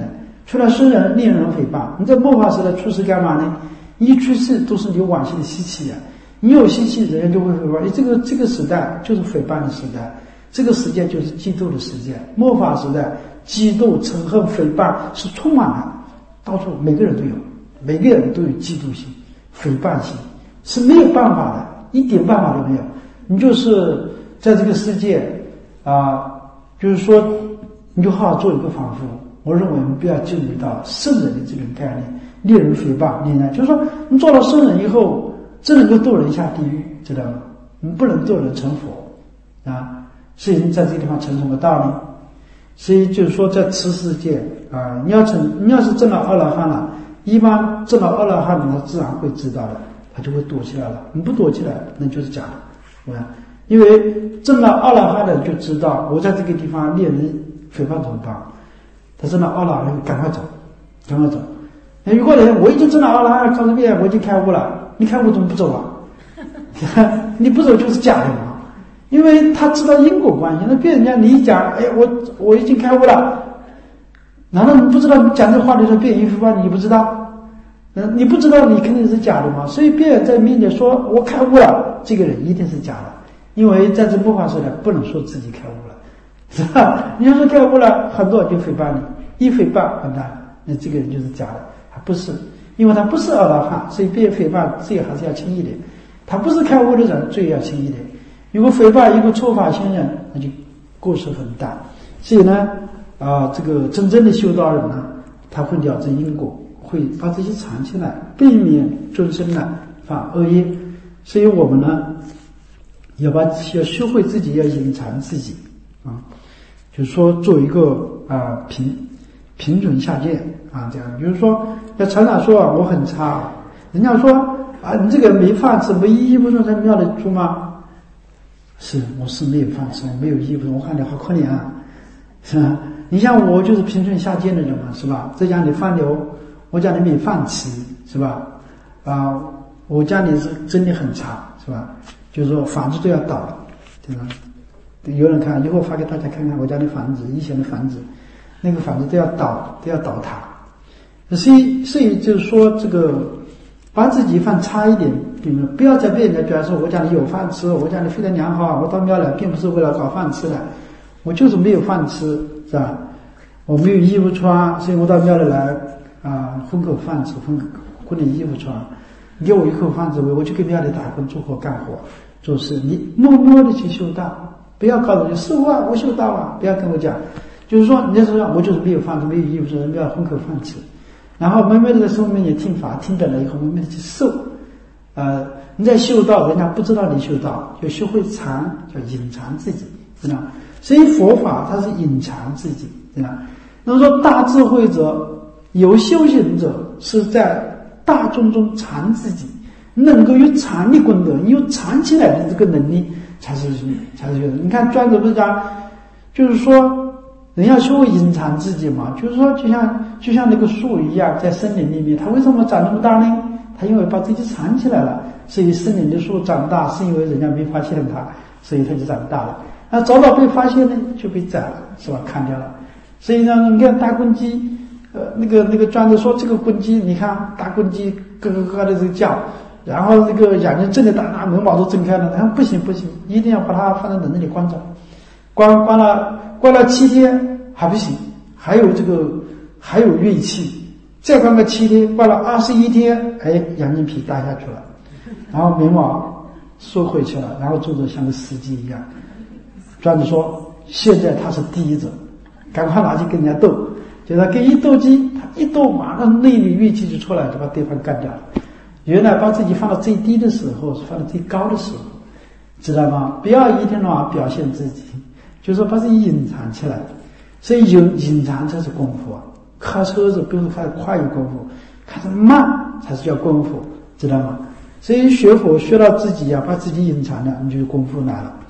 除了生人、恋人诽谤，你在末法时代出世干嘛呢？一出世都是你往昔的习气啊，你有习气，人家就会诽谤。这个时代就是诽谤的时代，这个时间就是嫉妒的时间。末法时代，嫉妒、嗔恨、诽谤是充满了，到处每个人都有，每个人都有嫉妒心、诽谤心，是没有办法的，一点办法都没有。你就是在这个世界就是说，你就好好做一个凡夫。我认为我们不要进入到圣人的这种概念，猎人诽谤，就是说，你做了圣人以后，只能够渡人下地狱，知道吗？你不能渡人成佛啊。所以你在这个地方成什么道理？所以就是说，在此世界你要是证到阿罗汉了，一般证到阿罗汉了，他自然会知道的，他就会躲起来了。你不躲起来，那就是假的，因为证到阿罗汉的就知道，我在这个地方猎人诽谤怎么办？他证到阿罗汉，赶快走。如果人我已经证到阿罗汉，到这边我已经开悟了，你开悟怎么不走啊？你不走就是假的嘛，因为他知道因果关系。那别人家你一讲，我已经开悟了，难道你不知道你讲这话的时候别人诽谤你不知道？你不知道你肯定是假的嘛。所以别人在面前说我开悟了，这个人一定是假的，因为在这末法时代不能说自己开悟了。是吧？你要是开悟了，很多人就诽谤你，一诽谤完蛋了，那这个人就是假的，他不是，因为他不是阿罗汉，所以被诽谤罪还是要轻一点。他不是开悟的人，罪要轻一点。如果诽谤一个错法行人，那就过失很大。所以呢，这个真正的修道人呢，他会了知因果，会把这些藏起来，避免终身呢犯恶业。所以我们呢，要学会自己要隐藏自己就是说做一个平准下见这样。就是说要常常说我很差，人家说你这个没饭吃，没衣服穿才妙得出吗？是，我是没有饭吃，我没有衣服，我看你好可怜啊，是吧？你像我就是平准下见的人嘛，是吧？在家里放牛，我家里没饭吃，是吧？我家里是真的很差，是吧？就是说房子都要倒了，对吧？有人看，以后发给大家看看我家的房子，以前的房子，那个房子都要倒塌。所以就是说，这个把自己放差一点，不要在别人家觉得说我家里有饭吃，我家里非常良好，我到庙来并不是为了搞饭吃的，我就是没有饭吃，是吧？我没有衣服穿，所以我到庙里来混口饭吃，混点衣服穿。你给我一口饭吃，我去给庙里打工做活干活做事，你默默的去修道。不要告诉你师父我修道了，不要跟我讲，就是说你说我就是没有饭吃，没有衣服穿，人家混口饭吃，然后慢慢的在师父面前听法，听懂了以后慢慢的去受。你在修道，人家不知道你修道，就学会藏，叫隐藏自己，知道吗？所以佛法它是隐藏自己，知道吗？那么说大智慧者，有修行者是在大众中藏自己，能够有藏的功德，你有藏起来的这个能力。才是你看庄子不是讲，就是说人要学会隐藏自己嘛，就是说就像那个树一样，在森林里面，它为什么长那么大呢？它因为把自己藏起来了，所以森林的树长大是因为人家没发现它，所以它就长大了。早早被发现呢，就被宰了，是吧？砍掉了。所以呢，你看大公鸡，那个庄子说这个公鸡，你看大公鸡咯咯咯的这个叫。然后这个眼睛睁得大，眉毛都睁开了。他说不行，一定要把它放在冷那里关着，关了7天还不行，还有锐气，再关个7天，关了21天，眼睛皮耷下去了，然后眉毛缩回去了，然后做得像个司机一样。庄子说，现在他是第一者，赶快拿去跟人家斗，就他跟一斗鸡，他一斗马上内里锐气就出来，就把对方干掉了。原来把自己放到最低的时候，是放到最高的时候，知道吗？不要一天到晚表现自己，就是说把自己隐藏起来。所以隐藏才是功夫啊！开车子不是开快有功夫，开得慢才是叫功夫，知道吗？所以学佛学到自己把自己隐藏了，你就功夫来了。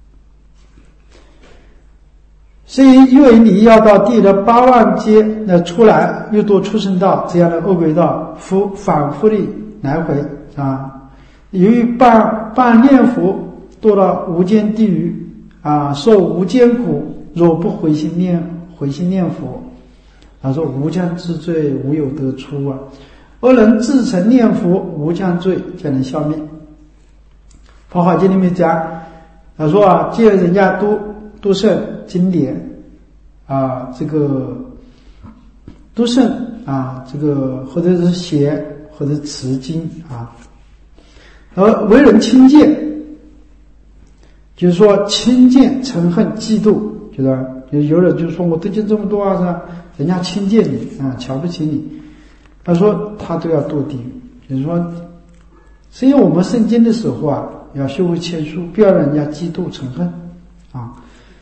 所以因为你要到第8万劫出来，又堕畜生道这样的恶鬼道，反复的来回由于半念佛堕到无间地狱受无间苦，若不回心念佛， 他说无将之罪，无有得出啊。恶人自诚念佛，无将罪就能消灭。佛华经里面讲，他说啊，既然人家读圣经典啊，这个读圣啊，这个或者是写或者持经啊，而为人轻贱，就是说轻贱、嗔恨、嫉妒，就是有人就说我读经这么多啊，是吧？人家轻贱你啊，瞧不起你。他说他都要堕地狱，就是说，所以我们诵经的时候啊，要修为谦虚，不要让人家嫉妒嗔恨啊。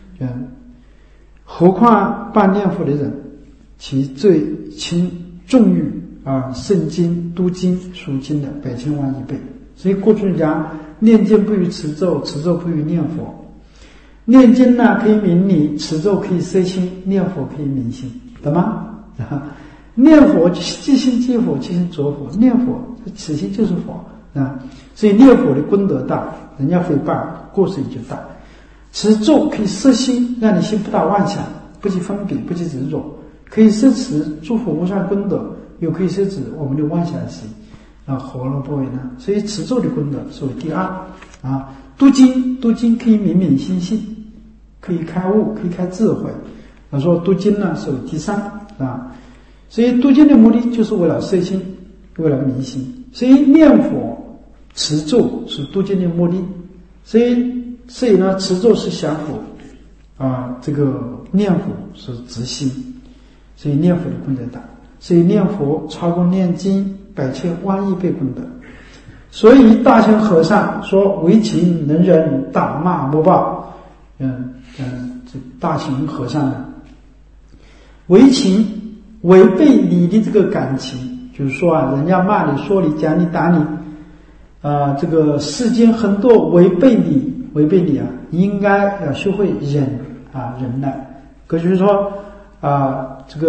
何况办念佛的人，其罪轻重于啊诵经、读经、书经的百千万亿倍。所以过去讲，念经不如持咒，持咒不如念佛。念经呢可以明理，持咒可以摄心，念佛可以明心，懂吗？念佛即心即佛，即心着佛。念佛此心就是佛啊，所以念佛的功德大，人家诽谤过失也就大。持咒可以摄心，让你心不打妄想，不起分别，不起执着，可以摄持诸佛无上功德，又可以摄持我们的妄想心啊，何乐不为呢？所以持咒的功德是为第二啊。读经可以明明心性，可以开悟，可以开智慧。他说读经呢是为第三啊。所以读经的目的就是为了摄心，为了明心。所以念佛持咒是读经的目的。所以呢，持咒是降伏啊，这个念佛是直心。所以念佛的功德大，所以念佛超过念经百千万亿倍功德。所以大乘和尚说为情能忍，打骂莫报。这大乘和尚呢，为情违背你的这个感情，就是说啊，人家骂你、说你、讲你、打你，这个世间很多违背你啊，应该要学会忍啊，忍耐。可就是说啊，这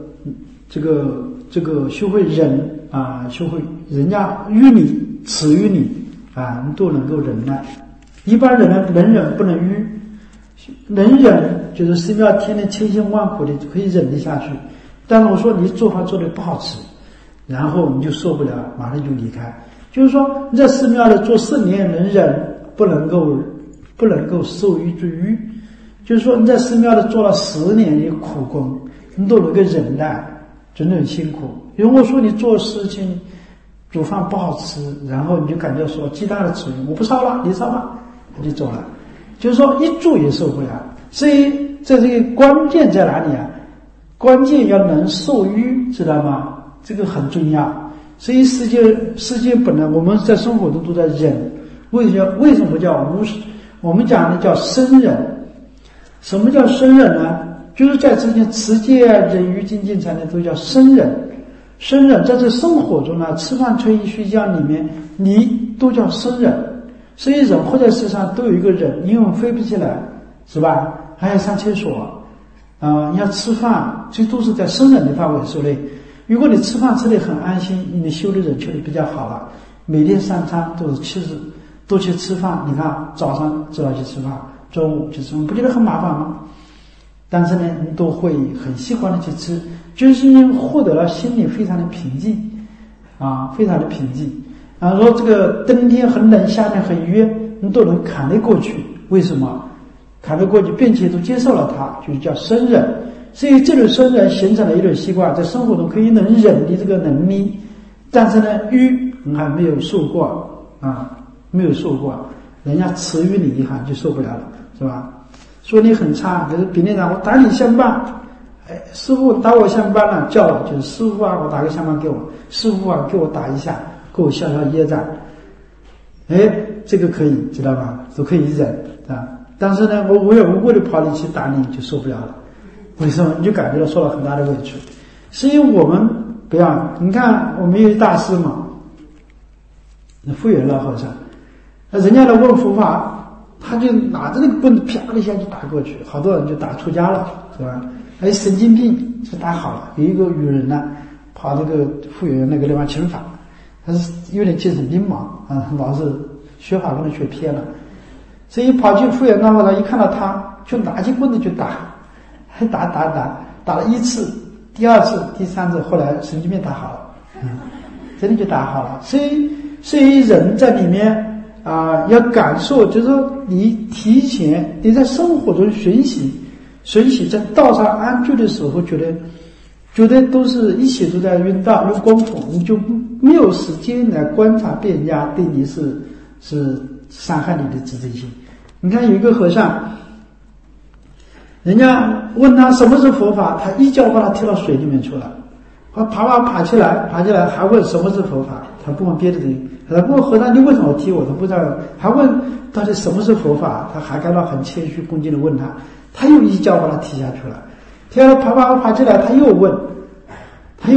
个学会忍啊，学会人家于你、耻于你啊，你都能够忍耐。一般人呢，能忍不能愚，能忍就是寺庙天天千辛万苦的可以忍得下去。但是我说你做饭做的不好吃，然后你就受不了，马上就离开。就是说你在寺庙里做4年能忍，不能够受于之愚。就是说你在寺庙里做了10年的苦工，你都能够忍耐，真的很辛苦。如果说你做事情煮饭不好吃，然后你就感觉说极大的耻辱，我不烧了，你烧吧，他就走了。就是说一住也受不了。所以这个关键在哪里啊？关键要能受愚，知道吗？这个很重要。所以世界本来我们在生活中都在忍，为什么叫无？我们讲的叫生忍。什么叫生忍呢？就是在这些持戒啊、忍辱、精进禅的都叫生忍。生忍在这生活中呢，吃饭、穿衣、睡觉里面，你都叫生忍。所以人活在世上都有一个忍，因为我们飞不起来，是吧？还要上厕所。你要吃饭，这都是在生忍的范围之内。如果你吃饭吃得很安心，你修的忍确实比较好了。每天3餐都是都去吃饭，你看早上知道去吃饭，中午去吃饭，不觉得很麻烦吗？但是呢，你都会很喜欢的去吃，就是因为获得了心里非常的平静啊，非常的平静。然后说这个冬天很冷，夏天很热，你都能扛得过去。为什么？扛得过去，并且都接受了它，就是叫生忍。所以这种生忍形成了一种习惯，在生活中可以能忍的这个能力。但是呢，愚还没有受过啊，没有受过，人家耻于你一下就受不了了，是吧？说你很差，可是别人让我打你香棒，师父打我香棒了，叫我就是师父啊，我打个香棒给我，师父啊给我打一下，给我消消业障。这个可以，知道吧？都可以忍啊。但是呢，我无缘无故的跑你去打你，就受不了了。为什么？你就感觉到受了很大的委屈。所以我们不要，你看我们有大师嘛，富源老和尚，人家来问佛法，他就拿着那个棍子啪的一下就打过去，好多人就打出家了，是吧？神经病就打好了。有一个女人呢，跑这个富源那个地方请法，他是有点精神病嘛，老是学法可能学偏了。所以跑去富源那后，他一看到他，就拿起棍子就打，还打了1次， 第二次、第三次，后来神经病打好了，真的就打好了。所以人在里面要感受，就是说你提前你在生活中学习，在道上安居的时候，觉得都是一起都在用道用功夫，你就没有时间来观察别人家对你是伤害你的自尊心。你看有一个和尚，人家问他什么是佛法，他一脚把他踢到水里面去了，爬起来还问什么是佛法，他不问别的东西，他不问和尚你为什么踢我，他不知道，还问到底什么是佛法，他还感到很谦虚恭敬的问他又一脚把他踢下去了，踢了爬起来，他又问，他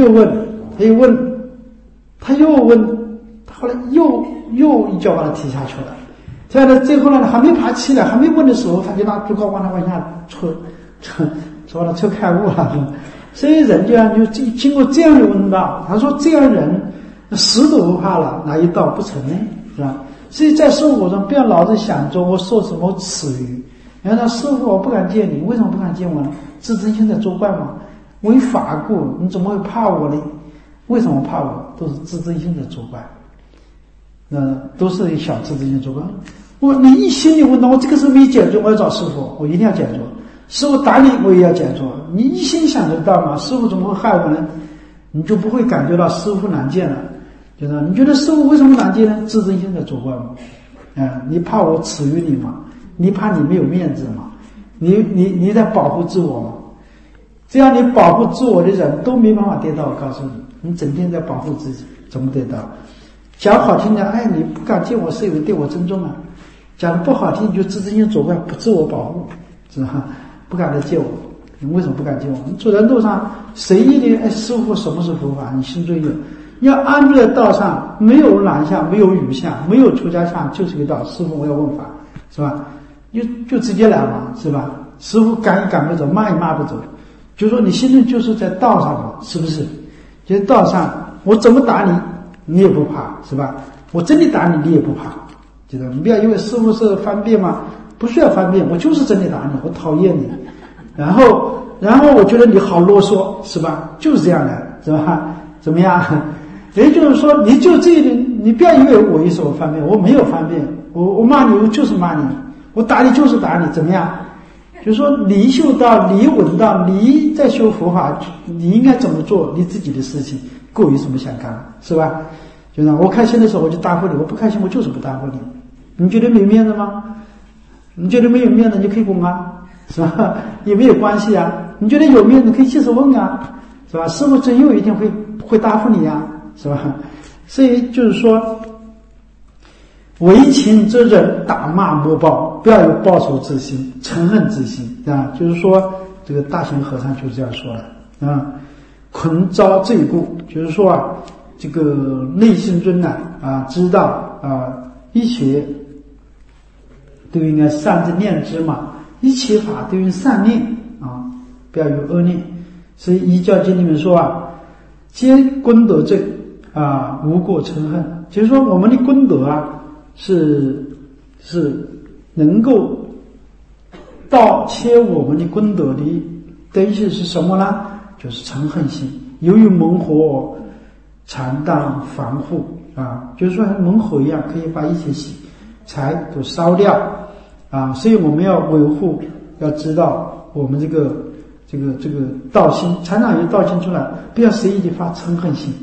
后来又一脚把他踢下去了。这样的最后呢，还没爬起来，还没问的时候，他就拿竹篙往他往下把他车开悟了。所以人就经过这样的问道，他说这样人死都不怕了，哪一道不成呢？是吧？所以在生活中不要老是想着我受什么耻辱。然后他师父我不敢见你，为什么不敢见我呢？自尊心在作怪嘛，违法故，你怎么会怕我呢？为什么怕我？都是自尊心在作怪。都是小自尊心作怪。你一心里问到我这个事没解决，我要找师父，我一定要解决。师父打你，我也要解决。你一心想得到吗？师父怎么会害我呢？你就不会感觉到师父难见了。就是你觉得师父为什么难见呢？自尊心在作怪嘛。你怕我耻于你嘛？你怕你没有面子嘛？你在保护自我嘛？这样你保护自我的人都没办法得到。我告诉你，你整天在保护自己，怎么得到？讲好听的，你不敢见我是因为对我尊重啊。讲的不好听，就自尊心作怪，不自我保护，是吧？不敢来见我，你为什么不敢见我？你走在路上，谁一定师父什么是佛法？你心中有，你要安住在道上，没有男相，没有女相，没有出家相，就是个道。师父我要问法，是吧？就直接来嘛，是吧？师父赶也赶不走，骂也骂不走，就说你心中就是在道上嘛，是不是？就是道上，我怎么打你？你也不怕，是吧？我真的打你，你也不怕，记得你不要因为师父是方便嘛，不需要方便，我就是真的打你，我讨厌你，然后我觉得你好啰嗦，是吧？就是这样的，是吧？怎么样？也就是说，你就这一点，你不要以为我一说方便，我没有方便，我骂你，我就是骂你，我打你就是打你，怎么样？就是说，你修道，你闻道，你在修佛法，你应该怎么做你自己的事情，跟我有什么相干，是吧？就是我开心的时候我就答复你，我不开心我就是不答复你。你觉得没有面子吗？你觉得没有面子，你可以滚啊，是吧？也没有关系啊。你觉得有面子可以接着问啊，是吧？师父真有一天会答复你啊，是吧？所以就是说，为情之人打骂莫报，不要有报仇之心、嗔恨之心啊。就是说，这个大贤和尚就是这样说的啊。困遭罪故，就是说这个内心中呢知道一切都应该善之念之嘛，一切法都用善念不要有恶念。所以依教经里面说皆功德罪无过嗔恨，就是说我们的功德是能够盗窃我们的功德的意思是什么呢？就是嗔恨心，由于猛火常当防护就是说猛火一样，可以把一切财都烧掉所以我们要维护，要知道我们这个道心，常常有道心出来，不要随意的发嗔恨心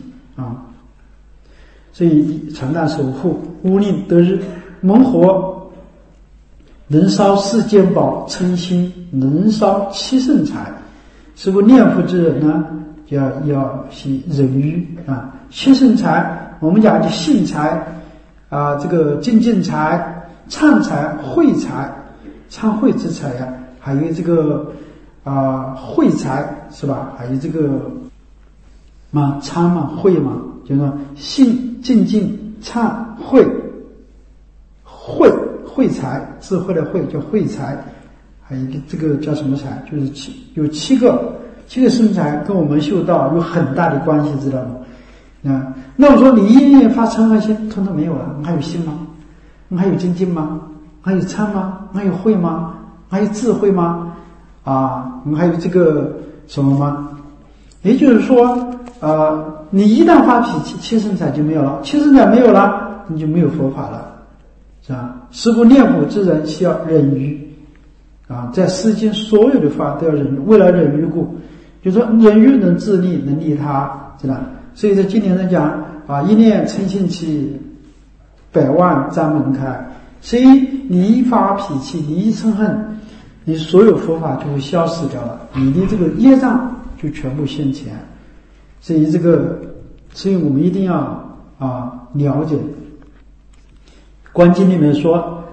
所以常当守护，勿令得日。猛火能烧世间宝，嗔心能烧七圣财。是不念佛之人呢，就要习忍辱七圣财我们讲的信财这个精进财、忏财、慧财、忏慧之财还有这个慧财，是吧？还有这个参嘛慧嘛，就是说信、精进、忏、慧财，智慧的慧叫慧财。还有这个叫什么财？就是有七个圣财跟我们修道有很大的关系，知道吗？那我说你一念发嗔恨心，通通没有了，你还有心吗？你还有精进吗？还有参吗？还有慧吗？还有智慧吗？你还有这个什么吗？ 也就是说，你一旦发脾气，七圣彩就没有了，七圣彩没有了，你就没有佛法了，是吧？是故念佛之人需要忍于在世间所有的法都要忍于，为了忍于故，就是说忍于能自利，能利他，知道？所以在经典上讲一念嗔心起，100万障门开。所以你一发脾气，你一嗔恨，你所有佛法就会消失掉了，你的这个业障就全部现前。所以我们一定要了解。观经里面说，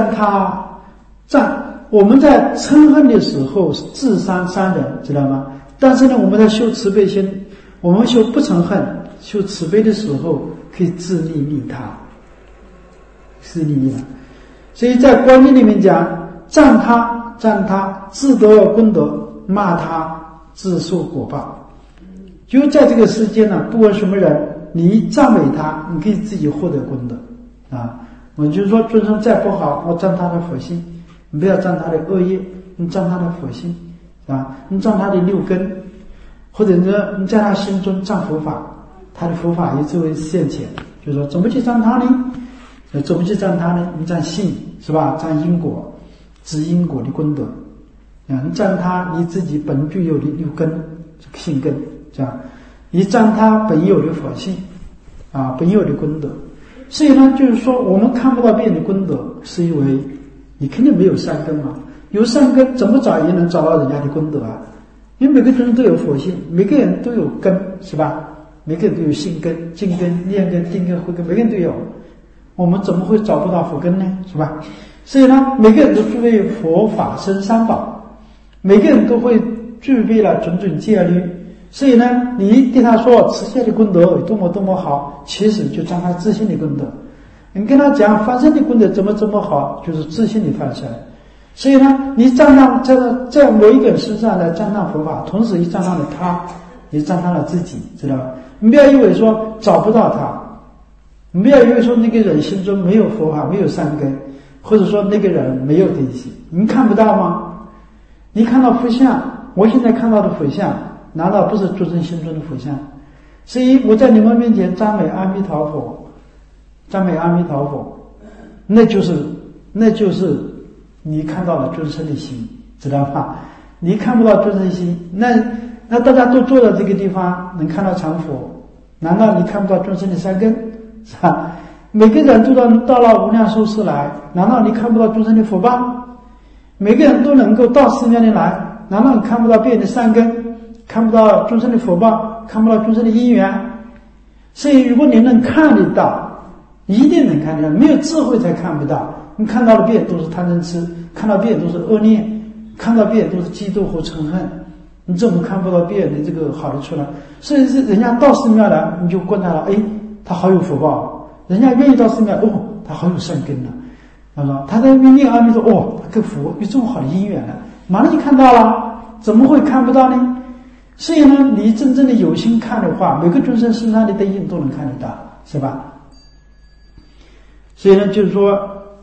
我们在嗔恨的时候自伤人，知道吗？但是呢，我们在修慈悲心，我们修不嗔恨、修慈悲的时候，可以自利利他，自利利他。所以在观经里面讲，赞他自得功德，骂他自受果报。就在这个世间呢，不管什么人，你赞美他，你可以自己获得功德我就是说，众生再不好，我赞他的佛性，你不要赞他的恶业，你赞他的佛性你赞他的六根，或者呢，你在他心中赞佛法，他的佛法也就会现前。就是说，怎么去赞他呢？怎么去赞他呢？你赞信，是吧？赞因果，知因果的功德你赞他，你自己本具有的六根，性根，这样你赞他本有的佛性本有的功德。所以呢，就是说我们看不到别人的功德，是因为你肯定没有善根嘛。有善根怎么找也能找到人家的功德因为每个人都有佛性，每个人都有根，是吧？每个人都有性根、净根、念根、定根、慧根，每个人都有。我们怎么会找不到佛根呢？是吧？所以呢，每个人都具备佛法僧三宝，每个人都会具备了种种戒律。所以呢，你对他说持戒的功德有多么多么好，其实就占他自信的功德。你跟他讲翻身的功德怎么好，就是自信的翻身。所以呢，你赞叹在某一个人身上来赞叹佛法，同时也赞叹了他，也赞叹了自己，知道吧？你不要以为说找不到他，你不要以为说那个人心中没有佛法，没有善根，或者说那个人没有德行，你看不到吗？你看到佛像，我现在看到的佛像，难道不是诸尊心中的佛像？所以我在你们面前赞美阿弥陀佛，赞美阿弥陀佛，那就是你看到了众生的心，知道吧？你看不到众生心，那大家都坐在这个地方能看到常佛，难道你看不到众生的善根？是吧？每个人都到了无量寿世来，难道你看不到众生的福报？每个人都能够到寺庙里来，难道你看不到别人的善根，看不到众生的福报，看不到众生的因缘？所以如果你能看得到，一定能看得到，没有智慧才看不到。你看到的别人都是贪嗔痴，看到别人都是恶念，看到别人都是嫉妒和嗔恨，你怎么看不到别人的这个好的出来？所以是人家到寺庙来，你就观察了，他好有福报，人家愿意到寺庙，他好有善根呢。他说他在念阿弥陀，他跟佛有这么好的因缘了，马上就看到了，怎么会看不到呢？所以呢，你真正的有心看的话，每个众生身上的德行都能看得到，是吧？所以呢，就是说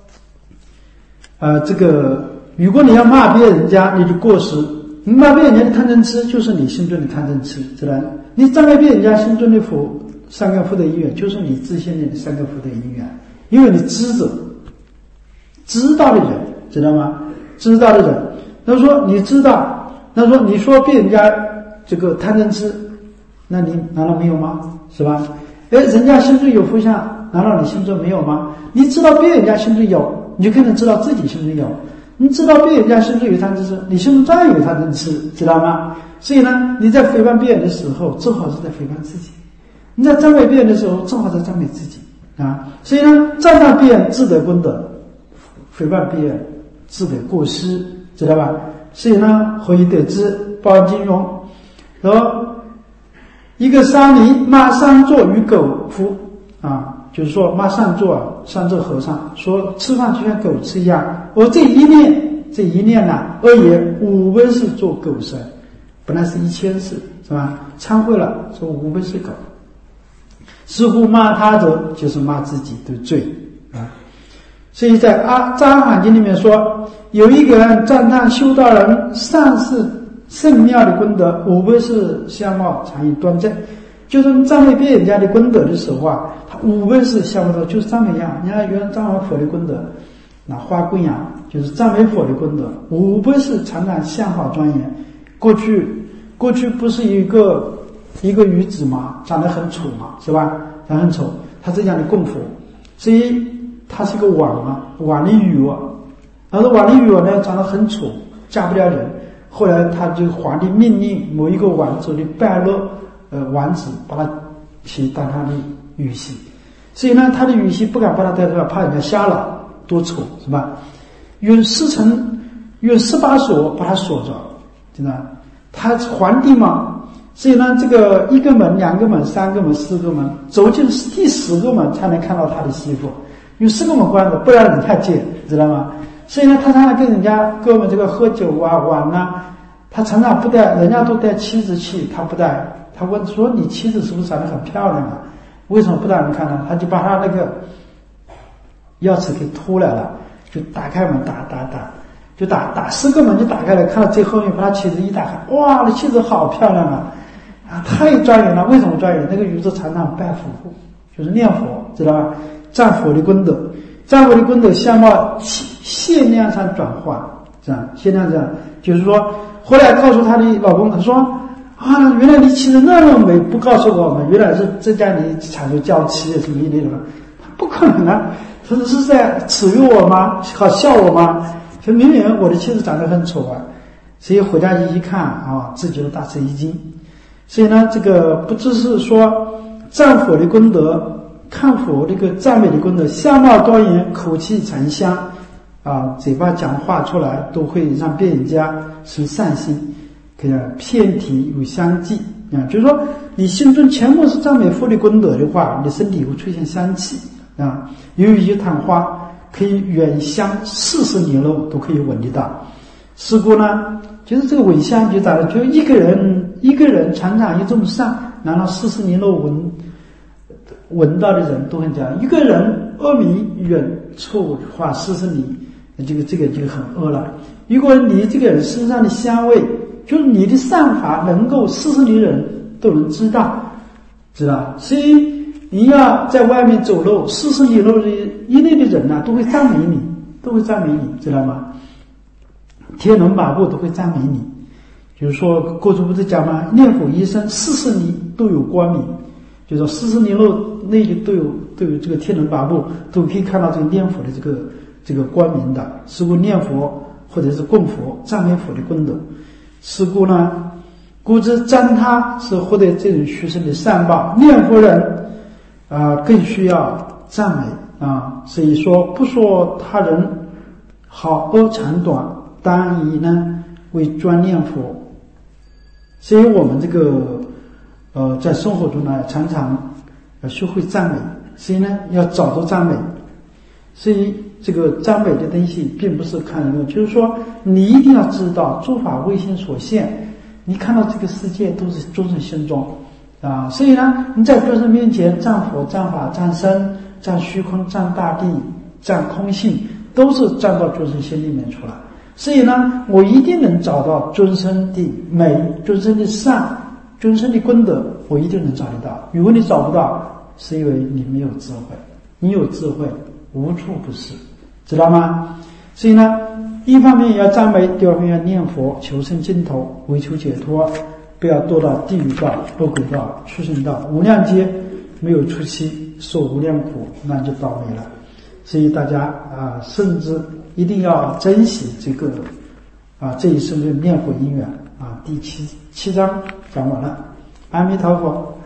如果你要骂别人家，你就过失；你骂别人家的贪嗔痴，就是你心中的贪嗔痴，知道吗？你赞美别人家心中的福，善根福德因缘，就是你自信的善根福德因缘。因为你知道的人，知道吗？知道的人，他说你知道，他说你说别人家这个贪嗔痴，那你难道没有吗？是吧？人家心中有福相，难道你心中没有吗？你知道别人家心中有，你就可能知道自己心中有。你知道别人家心中有贪嗔痴，你心中照样有贪嗔痴，知道吗？所以呢，你在诽谤别人的时候，正好是在诽谤自己；你在赞美别人的时候，正好在赞美自己所以呢，赞叹别人自得功德，诽谤别人自得过失，知道吧？所以呢，何以得之？报金融说，一个沙弥骂上座与狗夫就是说骂上座和尚，说吃饭就像狗吃一样。我这一念恶言5分是做狗神，本来是1000世，是吧？忏悔了，说5分是狗。似乎骂他者，就是骂自己的罪所以在《杂阿含经》里面说，有一个人赞叹修道人善事圣妙的功德，无不是相貌常以端正。就是赞美别人家的功德的时候啊，他无不是相貌的，就是赞美样。你看有人赞美佛的功德，那花供养就是赞美佛的功德，无不是常常相好庄严。过去不是一个女子嘛，长得很丑嘛，是吧？长得很丑，他这样的供佛，所以他是个王啊，王的女儿。然后王的女儿呢，长得很丑，嫁不了人。后来他就皇帝命令某一个王族的败落王子把他娶当他的女婿，所以呢，他的女婿不敢把他带出来，怕人家瞎了，多丑是吧？用18锁把他锁着，真的。他皇帝嘛，所以呢，这个1个门、2个门、3个门、4个门，走进第10个门才能看到他的媳妇，用10个门关着，不让人看见，知道吗？所以呢，他常常跟人家哥们这个喝酒啊、玩啊，他常常不带，人家都带妻子去，他不带。他问说：“你妻子是不是长得很漂亮啊？为什么不让人看呢？”他就把他那个钥匙给偷来了，就打开门打10个门就打开了，看到最后面把他妻子一打开，哇，那妻子好漂亮啊！太庄严了。为什么庄严？那个女子常常拜佛，就是念佛，知道吧？赞佛的功德，赞佛的功德相貌限量上转换，这样限量这样，就是说，后来告诉他的老公，他说。原来你妻子那么美，不告诉我们，原来是这家里产生娇妻什么一类的，不可能啊！他是在耻辱我吗？好笑我吗？所以明明我的妻子长得很丑啊，所以回家一看啊，自己都大吃一惊。所以呢，这个不只是说赞佛的功德，看佛这个赞美的功德，相貌庄严，口气沉香啊，嘴巴讲话出来都会让别人家生善心。遍体有香气啊，就是说你心中全部是赞美佛的功德的话，你的身体会出现香气啊。由于一坛花可以远香40里路都可以闻得到。事故呢，就是这个闻香就咋了？就一个人常常一种善，难道40里路闻到的人都很讲，一个人阿弥远处话40里，这个就很恶了。如果你这个人身上的香味，就是你的善法能够40里人都能知道，所以你要在外面走路，40里路以内的人都会赞美你，知道吗？天龙八部都会赞美你。就是说过去不是讲吗？念佛一生40里都有光明，就是说40里路内里都有这个天龙八部，都可以看到这个念佛的这个光明的。是故念佛或者是供佛、赞美佛的功德。是故呢，故知赞他是获得这种虚生的善报，念佛人更需要赞美啊。所以说不说他人好恶长短，当以呢为专念佛。所以我们这个在生活中呢，常常要学会赞美，所以呢要找到赞美。所以这个赞美的东西并不是看人，就是说你一定要知道诸法唯心所现，你看到这个世界都是众生心中啊。所以呢，你在众生面前赞佛、赞法、赞身、赞虚空、赞大地、赞空性，都是站到众生心里面出来。所以呢，我一定能找到众生的美、众生的善、众生的功德，我一定能找得到。如果你找不到，是因为你没有智慧，你有智慧无处不是，知道吗？所以呢，一方面要赞美，第二方面要念佛，求生净土，为求解脱，不要堕到地狱道、恶鬼道、畜生道、无量劫，没有出期，受无量苦，那就倒霉了。所以大家甚至一定要珍惜这个这一生的念佛因缘第七章讲完了。阿弥陀佛。